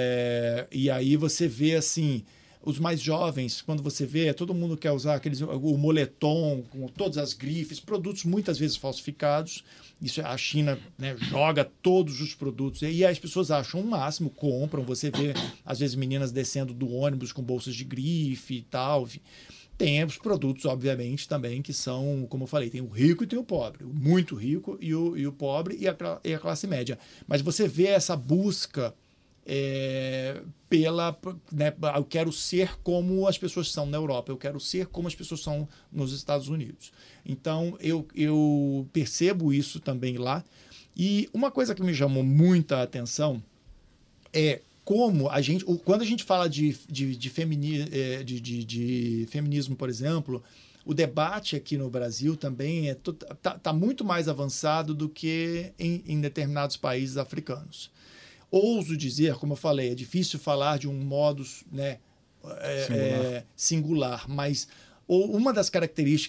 É, e aí você vê assim... Os mais jovens, quando você vê, todo mundo quer usar aqueles, o moletom com todas as grifes, produtos muitas vezes falsificados. Isso, a China, né, joga todos os produtos e as pessoas acham o máximo, compram. Você vê, às vezes, meninas descendo do ônibus com bolsas de grife e tal. Tem os produtos, obviamente, também que são, como eu falei, tem o rico e tem o pobre. O muito rico e o, e o pobre e a, e a classe média. Mas você vê essa busca... É, pela, né, eu quero ser como as pessoas são na Europa, eu quero ser como as pessoas são nos Estados Unidos. Então eu, eu percebo isso também lá. E uma coisa que me chamou muita atenção é como a gente, quando a gente fala de, de, de, femini, de, de, de feminismo, por exemplo, o debate aqui no Brasil também está tá, tá muito mais avançado do que em, em determinados países africanos. Ouso dizer, como eu falei, é difícil falar de um modus, né, é, singular. É, singular, mas uma das características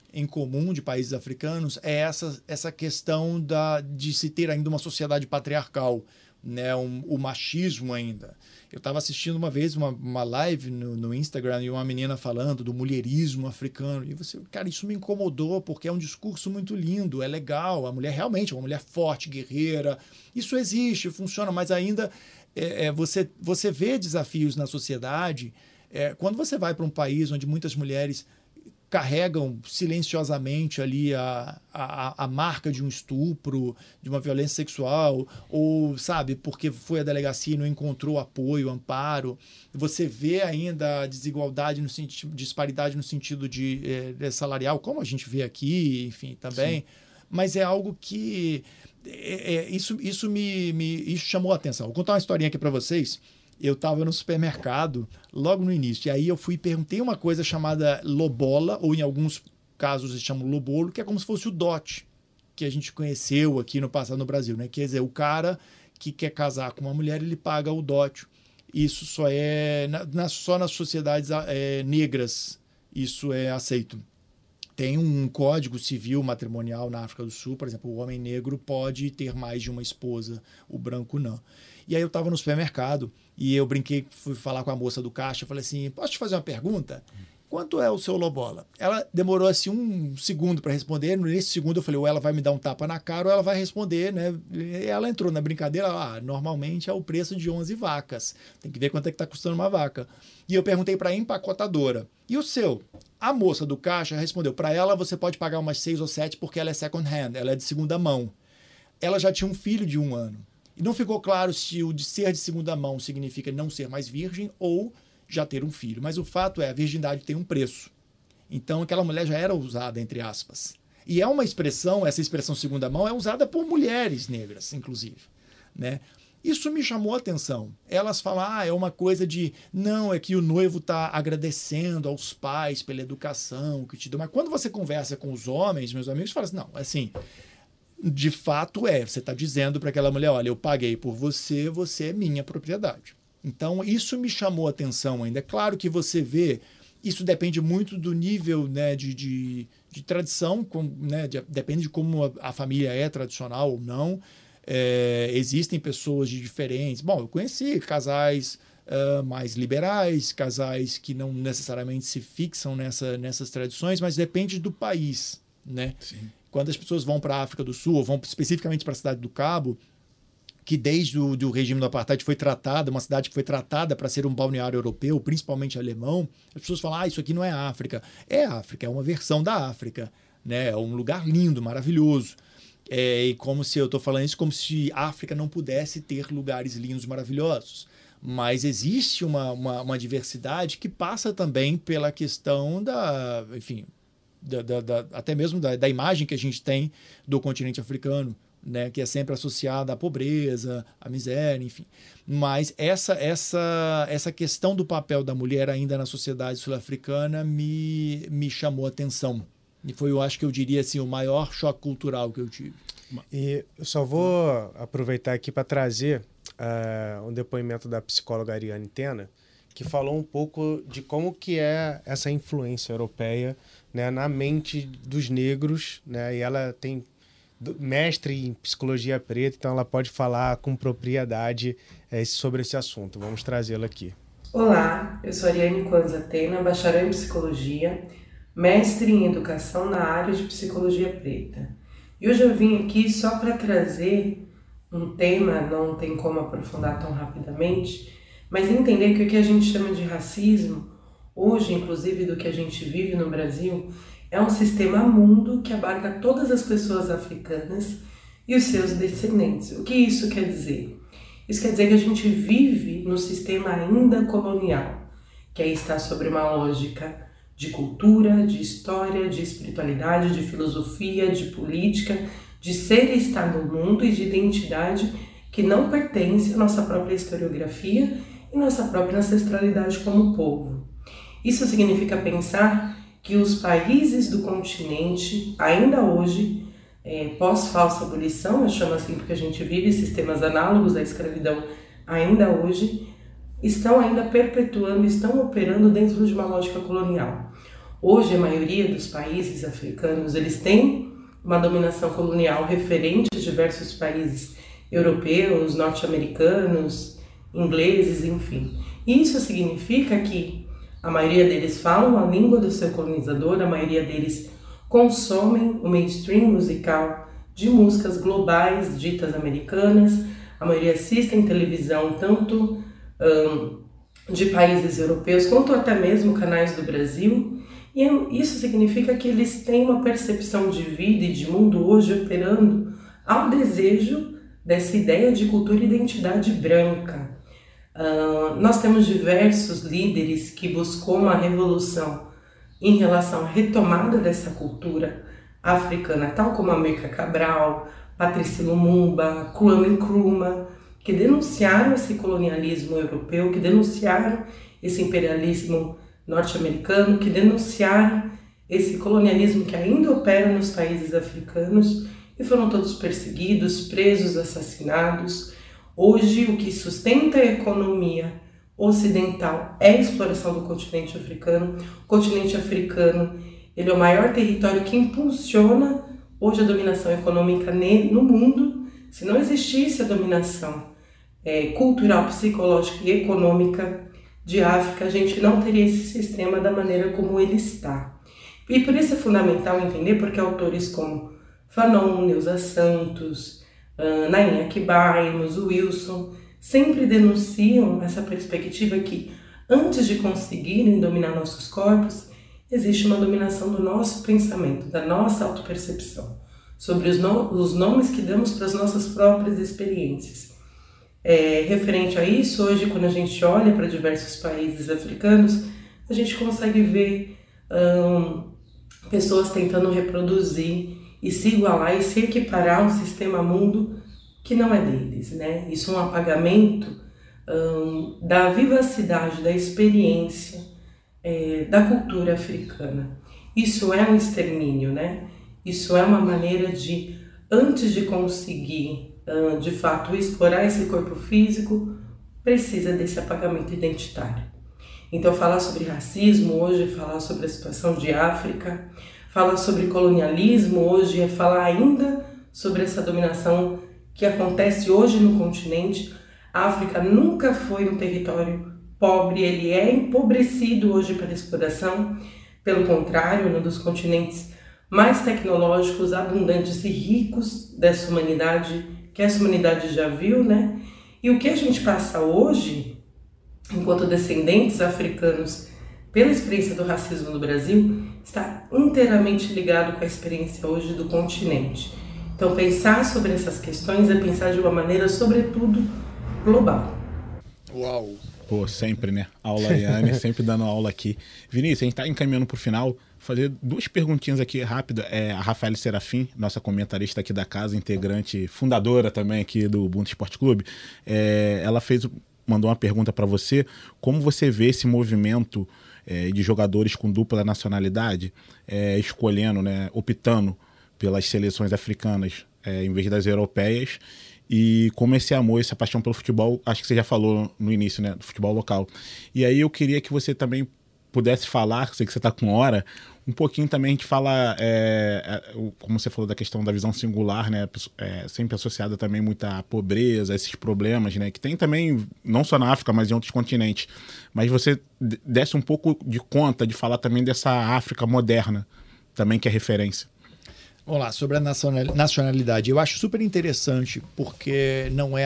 em comum de países africanos é essa, essa questão da, de se ter ainda uma sociedade patriarcal, né? um, o machismo ainda. Eu estava assistindo uma vez uma, uma live no, no Instagram e uma menina falando do mulherismo africano. E você, cara, isso me incomodou porque é um discurso muito lindo, é legal. A mulher realmente é uma mulher forte, guerreira. Isso existe, funciona, mas ainda é, é, você, você vê desafios na sociedade. É, quando você vai para um país onde muitas mulheres carregam silenciosamente ali a, a, a marca de um estupro, de uma violência sexual, ou, sabe, porque foi à delegacia e não encontrou apoio, amparo. Você vê ainda a desigualdade, no sentido, disparidade no sentido de, é, salarial, como a gente vê aqui, enfim, também. Sim. Mas é algo que... É, é, isso isso me, me isso chamou a atenção. Vou contar uma historinha aqui para vocês. Eu estava no supermercado logo no início, e aí eu fui e perguntei uma coisa chamada lobola, ou em alguns casos eles chamam lobolo, que é como se fosse o dote, que a gente conheceu aqui no passado no Brasil, né? Quer dizer, o cara que quer casar com uma mulher, ele paga o dote. Isso só é na, na, só nas sociedades é, negras, isso é aceito. Tem um código civil matrimonial na África do Sul, por exemplo, o homem negro pode ter mais de uma esposa, o branco não. E aí eu estava no supermercado e eu brinquei, fui falar com a moça do caixa, falei assim, posso te fazer uma pergunta? Quanto é o seu lobola? Ela demorou assim um segundo para responder, nesse segundo eu falei, ou ela vai me dar um tapa na cara ou ela vai responder, né? E ela entrou na brincadeira, ah, normalmente é o preço de onze vacas, tem que ver quanto é que está custando uma vaca. E eu perguntei para a empacotadora, e o seu? A moça do caixa respondeu, para ela você pode pagar umas seis ou sete porque ela é second hand, ela é de segunda mão. Ela já tinha um filho de um ano. E não ficou claro se o de ser de segunda mão significa não ser mais virgem ou já ter um filho. Mas o fato é, a virgindade tem um preço. Então, aquela mulher já era usada, entre aspas. E é uma expressão, essa expressão segunda mão, é usada por mulheres negras, inclusive, né? Isso me chamou a atenção. Elas falam, ah, é uma coisa de, não, é que o noivo está agradecendo aos pais pela educação que te deu. Mas quando você conversa com os homens, meus amigos, falam assim, não, assim... De fato é, você está dizendo para aquela mulher, olha, eu paguei por você, você é minha propriedade. Então, isso me chamou a atenção ainda. É claro que você vê, isso depende muito do nível, né, de, de, de tradição, com, né, de, depende de como a, a família é tradicional ou não. É, existem pessoas de diferentes... Bom, eu conheci casais uh, mais liberais, casais que não necessariamente se fixam nessa, nessas tradições, mas depende do país, né? Sim. Quando as pessoas vão para a África do Sul, ou vão especificamente para a Cidade do Cabo, que desde o do regime do apartheid foi tratada, uma cidade que foi tratada para ser um balneário europeu, principalmente alemão, as pessoas falam, ah, isso aqui não é África. É África, é uma versão da África, né? É um lugar lindo, maravilhoso. É, e como se eu estou falando isso, como se a África não pudesse ter lugares lindos, maravilhosos. Mas existe uma, uma, uma diversidade que passa também pela questão da, enfim... Da, da, da, até mesmo da, da imagem que a gente tem do continente africano, né, que é sempre associada à pobreza, à miséria, enfim. Mas essa, essa, essa questão do papel da mulher ainda na sociedade sul-africana me, me chamou a atenção. E foi, eu acho que eu diria assim, o maior choque cultural que eu tive. E eu só vou aproveitar aqui para trazer uh, um depoimento da psicóloga Ariane Tena, que falou um pouco de como que é essa influência europeia, né, na mente dos negros, né, e ela tem mestre em psicologia preta, então ela pode falar com propriedade é, sobre esse assunto. Vamos trazê-la aqui. Olá, eu sou Ariane Kwanza Tena, bacharel em psicologia, mestre em educação na área de psicologia preta. E hoje eu vim aqui só para trazer um tema, não tem como aprofundar tão rapidamente, mas entender que o que a gente chama de racismo, hoje inclusive do que a gente vive no Brasil, é um sistema mundo que abarca todas as pessoas africanas e os seus descendentes. O que isso quer dizer? Isso quer dizer que a gente vive no sistema ainda colonial, que aí está sobre uma lógica de cultura, de história, de espiritualidade, de filosofia, de política, de ser e estar no mundo e de identidade que não pertence à nossa própria historiografia e nossa própria ancestralidade como povo. Isso significa pensar que os países do continente, ainda hoje, é, pós-falsa abolição, eu chamo assim porque a gente vive sistemas análogos à escravidão ainda hoje, estão ainda perpetuando, estão operando dentro de uma lógica colonial. Hoje, a maioria dos países africanos, eles têm uma dominação colonial referente a diversos países europeus, norte-americanos, ingleses, enfim. Isso significa que a maioria deles falam a língua do seu colonizador, a maioria deles consomem o mainstream musical de músicas globais ditas americanas, a maioria assistem televisão tanto um, de países europeus quanto até mesmo canais do Brasil, e isso significa que eles têm uma percepção de vida e de mundo hoje operando ao desejo dessa ideia de cultura e identidade branca. Uh, nós temos diversos líderes que buscou uma revolução em relação à retomada dessa cultura africana, tal como Amílcar Cabral, Patrice Lumumba, Kwame Nkrumah, que denunciaram esse colonialismo europeu, que denunciaram esse imperialismo norte-americano, que denunciaram esse colonialismo que ainda opera nos países africanos, e foram todos perseguidos, presos, assassinados. Hoje, o que sustenta a economia ocidental é a exploração do continente africano. O continente africano, ele é o maior território que impulsiona hoje a dominação econômica no mundo. Se não existisse a dominação é, cultural, psicológica e econômica de África, a gente não teria esse sistema da maneira como ele está. E por isso é fundamental entender porque autores como Fanon, Neuza Santos, uh, Nainha Kibaimos, Wilson, sempre denunciam essa perspectiva que, antes de conseguirem dominar nossos corpos, existe uma dominação do nosso pensamento, da nossa autopercepção, sobre os, no os nomes que damos para as nossas próprias experiências. É, referente a isso, hoje, quando a gente olha para diversos países africanos, a gente consegue ver um, pessoas tentando reproduzir e se igualar e se equiparar a um sistema mundo que não é deles, né? Isso é um apagamento um, da vivacidade, da experiência, é, da cultura africana. Isso é um extermínio, né? Isso é uma maneira de, antes de conseguir, uh, de fato, explorar esse corpo físico, precisa desse apagamento identitário. Então, falar sobre racismo hoje, falar sobre a situação de África, falar sobre colonialismo hoje é falar ainda sobre essa dominação que acontece hoje no continente. A África nunca foi um território pobre, ele é empobrecido hoje pela exploração. Pelo contrário, um dos continentes mais tecnológicos, abundantes e ricos dessa humanidade, que essa humanidade já viu, né? E o que a gente passa hoje, enquanto descendentes africanos, pela experiência do racismo no Brasil, está inteiramente ligado com a experiência hoje do continente. Então, pensar sobre essas questões é pensar de uma maneira, sobretudo, global. Uau! Pô, sempre, né? Aula, Yane, sempre dando aula aqui. Vinícius, a gente está encaminhando para o final. Fazer duas perguntinhas aqui rápidas. É, a Rafaela Serafim, nossa comentarista aqui da casa, integrante, fundadora também aqui do Ubuntu Esporte Clube, é, ela fez, mandou uma pergunta para você. Como você vê esse movimento é, de jogadores com dupla nacionalidade é, escolhendo, né, optando pelas seleções africanas é, em vez das europeias? E como esse amor, essa paixão pelo futebol, acho que você já falou no início, né, do futebol local. E aí eu queria que você também pudesse falar, sei que você está com hora, um pouquinho também a gente fala, é, é, como você falou da questão da visão singular, né, é, sempre associada também muito à pobreza, a esses problemas, né, que tem também, não só na África, mas em outros continentes. Mas você desse um pouco de conta de falar também dessa África moderna, também que é referência. Vamos lá, sobre a nacionalidade. Eu acho super interessante porque não é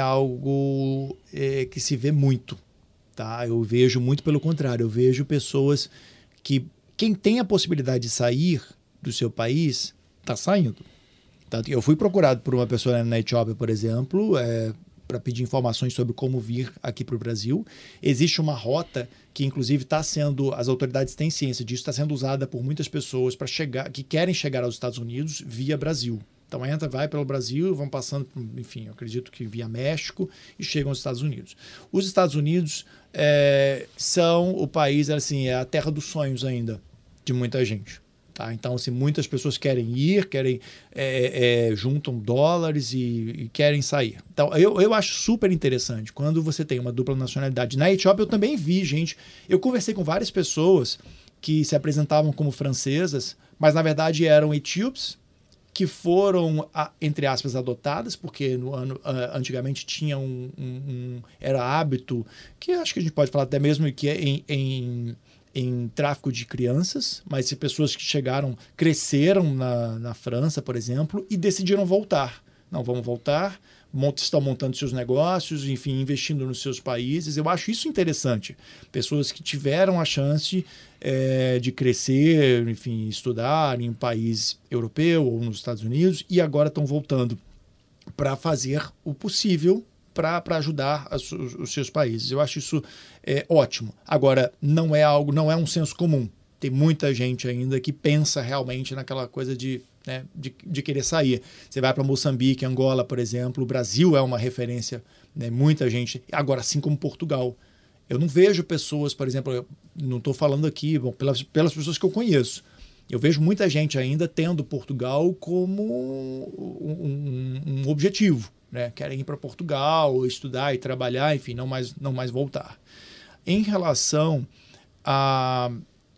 algo é, que se vê muito, tá? Eu vejo muito pelo contrário. Eu vejo pessoas que, quem tem a possibilidade de sair do seu país, está saindo. Tá? Eu fui procurado por uma pessoa na Etiópia, por exemplo, é, para pedir informações sobre como vir aqui para o Brasil. Existe uma rota que, inclusive, está sendo, as autoridades têm ciência disso, está sendo usada por muitas pessoas para chegar, que querem chegar aos Estados Unidos via Brasil. Então entra, vai pelo Brasil, vão passando, enfim, eu acredito que via México e chegam aos Estados Unidos. Os Estados Unidos é, são o país, assim, é a terra dos sonhos ainda de muita gente. Tá? Então, assim, muitas pessoas querem ir, querem é, é, juntam dólares e, e querem sair. Então, eu, eu acho super interessante quando você tem uma dupla nacionalidade. Na Etiópia, eu também vi, gente. Eu conversei com várias pessoas que se apresentavam como francesas, mas na verdade eram etíopes que foram, entre aspas, adotadas, porque no ano, antigamente tinha um, um, um era hábito, que acho que a gente pode falar até mesmo que é em, em, em tráfico de crianças, mas se pessoas que chegaram, cresceram na, na França, por exemplo, e decidiram voltar. Não, vamos voltar, estão montando seus negócios, enfim, investindo nos seus países. Eu acho isso interessante. Pessoas que tiveram a chance é, de crescer, enfim, estudar em um país europeu ou nos Estados Unidos e agora estão voltando para fazer o possível para ajudar as, os, os seus países. Eu acho isso é, ótimo. Agora, não é algo, não é um senso comum. Tem muita gente ainda que pensa realmente naquela coisa de Né, de, de querer sair. Você vai para Moçambique, Angola, por exemplo, o Brasil é uma referência, né, muita gente, agora assim como Portugal. Eu não vejo pessoas, por exemplo, eu não estou falando aqui, bom, pelas, pelas pessoas que eu conheço, eu vejo muita gente ainda tendo Portugal como um, um, um objetivo, né? Querem ir para Portugal, estudar e trabalhar, enfim, não mais, não mais voltar. Em relação a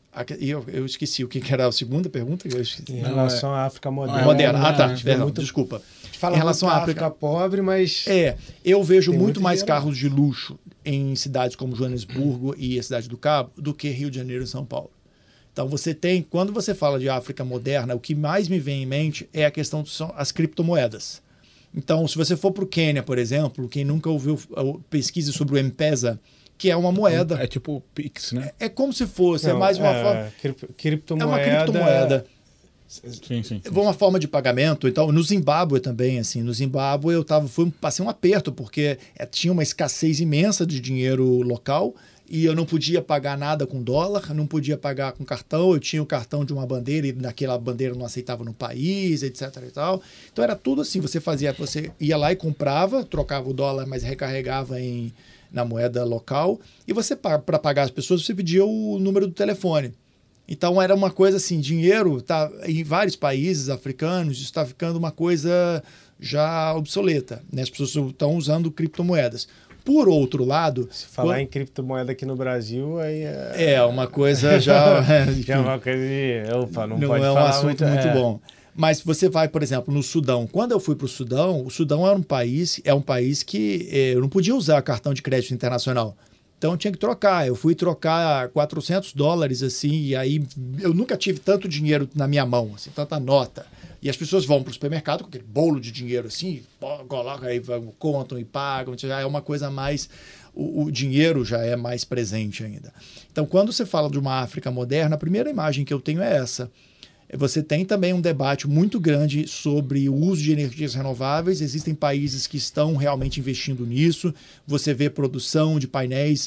Eu, eu esqueci o que era a segunda pergunta. Eu esqueci. Em relação à África moderna. Moderna. Ah, tá. É, Não, muito... Desculpa. Fala em relação à África, África pobre, mas... É, eu vejo muito, muito mais dinheiro. carros de luxo em cidades como Joanesburgo e a Cidade do Cabo do que Rio de Janeiro e São Paulo. Então você tem, quando você fala de África moderna, o que mais me vem em mente é a questão das criptomoedas. Então, se você for para o Quênia, por exemplo, quem nunca ouviu, pesquise sobre o M-Pesa, que é uma moeda. É tipo o Pix, né? É, é como se fosse, Não, é mais uma é, forma... Criptomoeda... É uma criptomoeda. Sim, sim, sim. Uma forma de pagamento. Então, no Zimbábue também, assim, no Zimbábue eu tava, fui, passei um aperto, porque é, tinha uma escassez imensa de dinheiro local e eu não podia pagar nada com dólar, não podia pagar com cartão, eu tinha o cartão de uma bandeira e naquela bandeira não aceitava no país, etc e tal. Então era tudo assim, você fazia, você ia lá e comprava, trocava o dólar, mas recarregava em, na moeda local, e você, para pagar as pessoas, você pedia o número do telefone. Então era uma coisa assim, dinheiro tá, em vários países africanos está ficando uma coisa já obsoleta, né? As pessoas estão usando criptomoedas. Por outro lado... Se falar quando... em criptomoeda aqui no Brasil, aí é... É, uma coisa já... enfim, já é uma coisa de... Opa, não, não pode é um falar assunto muito, muito é. bom. Mas você vai, por exemplo, no Sudão. Quando eu fui para o Sudão, o Sudão era um país, é um país que eh, eu não podia usar cartão de crédito internacional. Então eu tinha que trocar. Eu fui trocar quatrocentos dólares, assim, e aí eu nunca tive tanto dinheiro na minha mão, assim, tanta nota. E as pessoas vão para o supermercado com aquele bolo de dinheiro assim, colocam aí, contam e pagam, já é uma coisa mais... O, o dinheiro já é mais presente ainda. Então, quando você fala de uma África moderna, a primeira imagem que eu tenho é essa. Você tem também um debate muito grande sobre o uso de energias renováveis. Existem países que estão realmente investindo nisso. Você vê produção de painéis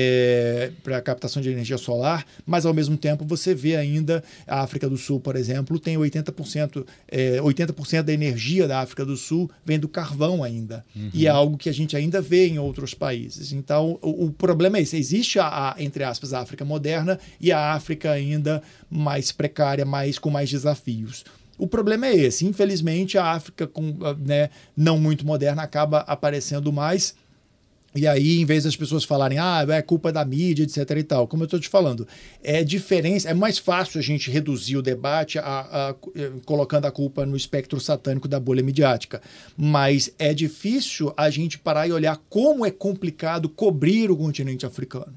é, para captação de energia solar, mas ao mesmo tempo você vê ainda a África do Sul, por exemplo, tem oitenta por cento, é, oitenta por cento da energia da África do Sul vem do carvão ainda. Uhum. E é algo que a gente ainda vê em outros países. Então, o, o problema é esse. Existe, a, a, entre aspas, a África moderna e a África ainda mais precária, mais com mais desafios. O problema é esse. Infelizmente, a África com, né, não muito moderna acaba aparecendo mais. E aí, em vez das pessoas falarem, ah, é culpa da mídia, etc e tal, como eu estou te falando, é diferença, é mais fácil a gente reduzir o debate a, a, a, colocando a culpa no espectro satânico da bolha midiática. Mas é difícil a gente parar e olhar como é complicado cobrir o continente africano.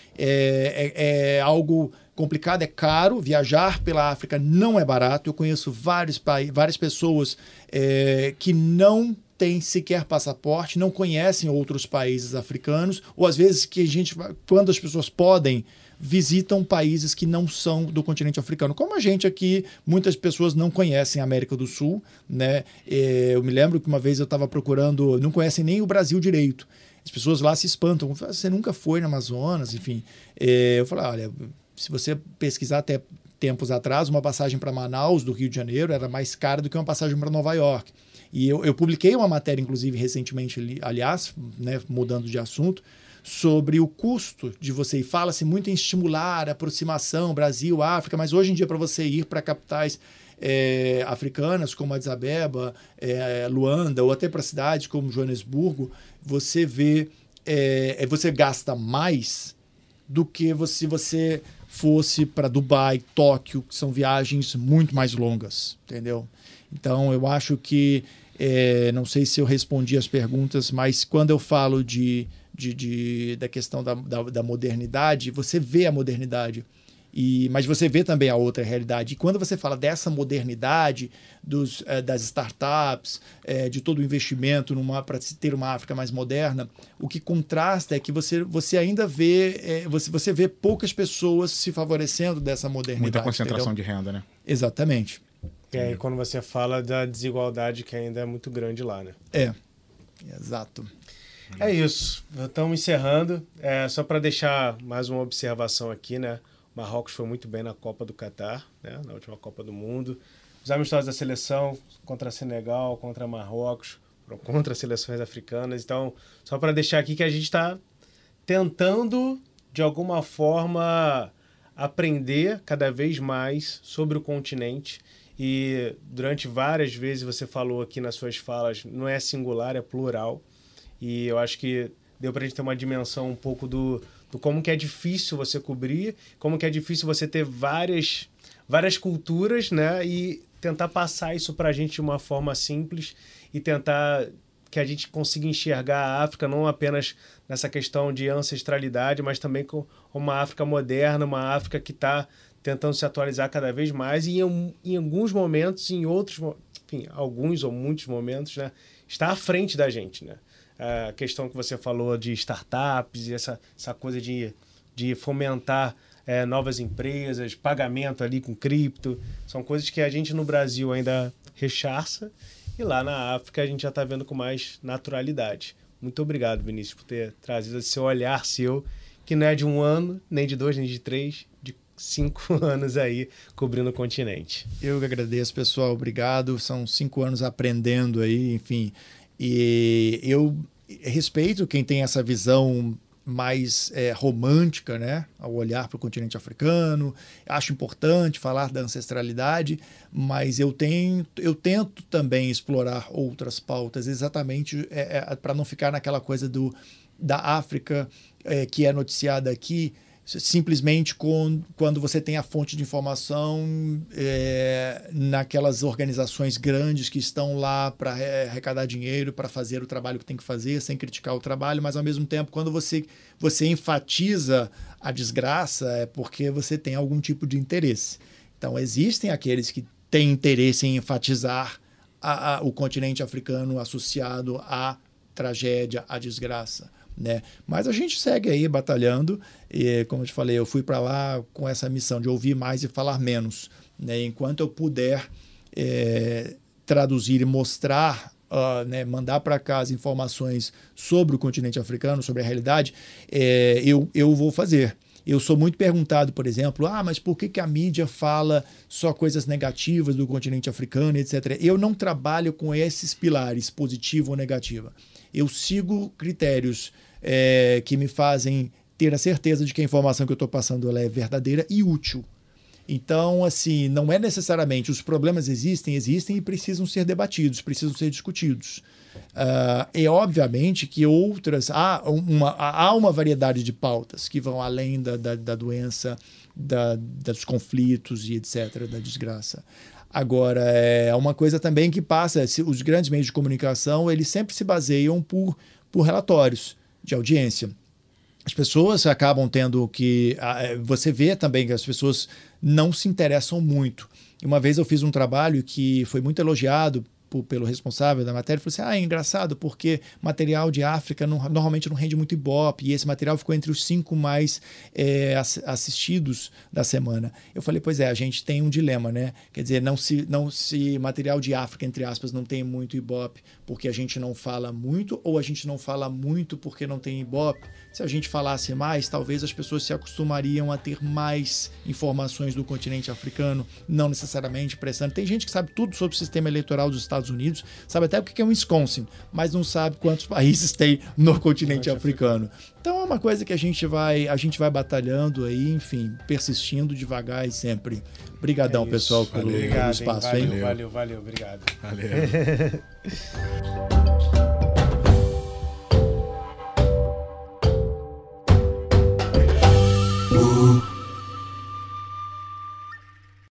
É, é, é algo complicado, é caro. Viajar pela África não é barato. Eu conheço vários países, várias pessoas é, que não têm sequer passaporte, não conhecem outros países africanos, ou às vezes que a gente, quando as pessoas podem, visitam países que não são do continente africano. Como a gente aqui, muitas pessoas não conhecem a América do Sul, né? Eu me lembro que uma vez eu estava procurando, não conhecem nem o Brasil direito. As pessoas lá se espantam. Você nunca foi no Amazonas, enfim. Eu falei, olha, se você pesquisar até tempos atrás, uma passagem para Manaus, do Rio de Janeiro, era mais cara do que uma passagem para Nova York. E eu, eu publiquei uma matéria, inclusive, recentemente, aliás, né, mudando de assunto, sobre o custo de você ir. Fala-se muito em estimular a aproximação Brasil, África, mas hoje em dia, para você ir para capitais é, africanas, como Addis Abeba, é, Luanda, ou até para cidades como Joanesburgo, você vê, é, você gasta mais do que se você fosse para Dubai, Tóquio, que são viagens muito mais longas, entendeu? Então, eu acho que, é, não sei se eu respondi as perguntas, mas quando eu falo de, de, de, da questão da, da, da modernidade, você vê a modernidade, e, mas você vê também a outra realidade. E quando você fala dessa modernidade, dos, é, das startups, é, de todo o investimento para ter uma África mais moderna, o que contrasta é que você, você ainda vê, é, você, você vê poucas pessoas se favorecendo dessa modernidade. Muita concentração entendeu? de renda, né? Exatamente. E aí quando você fala da desigualdade que ainda é muito grande lá, né? É, exato. É isso. Estamos encerrando. É, só para deixar mais uma observação aqui, né? Marrocos foi muito bem na Copa do Catar, né? Na última Copa do Mundo. Os amistosos da seleção contra Senegal, contra Marrocos, contra seleções africanas. Então, só para deixar aqui que a gente está tentando, de alguma forma, aprender cada vez mais sobre o continente. E durante várias vezes você falou aqui nas suas falas, não é singular, é plural. E eu acho que deu para a gente ter uma dimensão um pouco do, do como que é difícil você cobrir, como que é difícil você ter várias, várias culturas, né? E tentar passar isso para a gente de uma forma simples e tentar que a gente consiga enxergar a África não apenas nessa questão de ancestralidade, mas também com uma África moderna, uma África que está tentando se atualizar cada vez mais e em, em alguns momentos, em outros, enfim, alguns ou muitos momentos, né, está à frente da gente, né? A questão que você falou de startups e essa, essa coisa de, de fomentar é, novas empresas, pagamento ali com cripto, são coisas que a gente no Brasil ainda rechaça e lá na África a gente já está vendo com mais naturalidade. Muito obrigado, Vinícius, por ter trazido esse olhar seu, que não é de um ano, nem de dois, nem de três, de cinco anos aí cobrindo o continente. Eu que agradeço, pessoal. Obrigado. São cinco anos aprendendo aí, enfim. E eu respeito quem tem essa visão mais é, romântica, né, ao olhar para o continente africano. Acho importante falar da ancestralidade, mas eu, tenho, eu tento também explorar outras pautas, exatamente é, é, para não ficar naquela coisa do, da África é, que é noticiada aqui, simplesmente com, quando você tem a fonte de informação é, naquelas organizações grandes que estão lá para arrecadar dinheiro, para fazer o trabalho que tem que fazer, sem criticar o trabalho, mas ao mesmo tempo, quando você, você enfatiza a desgraça, é porque você tem algum tipo de interesse. Então, existem aqueles que têm interesse em enfatizar a, a, o continente africano associado à tragédia, à desgraça. Né? Mas a gente segue aí batalhando e, como eu te falei, eu fui para lá com essa missão de ouvir mais e falar menos, né? Enquanto eu puder é, traduzir e mostrar, uh, né, mandar para cá as informações sobre o continente africano, sobre a realidade, é, eu, eu vou fazer. Eu sou muito perguntado, por exemplo, ah, mas por que, que a mídia fala só coisas negativas do continente africano, etcétera. Eu não trabalho com esses pilares, positivo ou negativa. Eu sigo critérios é, que me fazem ter a certeza de que a informação que eu estou passando ela é verdadeira e útil. Então, assim, não é necessariamente os problemas existem, existem e precisam ser debatidos, precisam ser discutidos. Uh, é obviamente que outras, há uma, há uma variedade de pautas que vão além da, da, da doença, da, dos conflitos e etcétera, da desgraça. Agora, é uma coisa também que passa, os grandes meios de comunicação, eles sempre se baseiam por, por relatórios de audiência. As pessoas acabam tendo que... Você vê também que as pessoas não se interessam muito. Uma vez eu fiz um trabalho que foi muito elogiado pelo responsável da matéria, falou assim, ah, é engraçado porque material de África não, normalmente não rende muito Ibope, e esse material ficou entre os cinco mais é, assistidos da semana. Eu falei, pois é, a gente tem um dilema, né? Quer dizer, não se, não se material de África, entre aspas, não tem muito Ibope porque a gente não fala muito, ou a gente não fala muito porque não tem Ibope. Se a gente falasse mais, talvez as pessoas se acostumariam a ter mais informações do continente africano, não necessariamente prestando. Tem gente que sabe tudo sobre o sistema eleitoral dos Estados Unidos, sabe até o que é um Wisconsin, mas não sabe quantos países tem no continente africano. Então é uma coisa que a gente vai, a gente vai batalhando aí, enfim, persistindo devagar e sempre. Obrigadão, é pessoal, pelo, valeu, pelo espaço. Valeu, hein? valeu, valeu, obrigado. Valeu.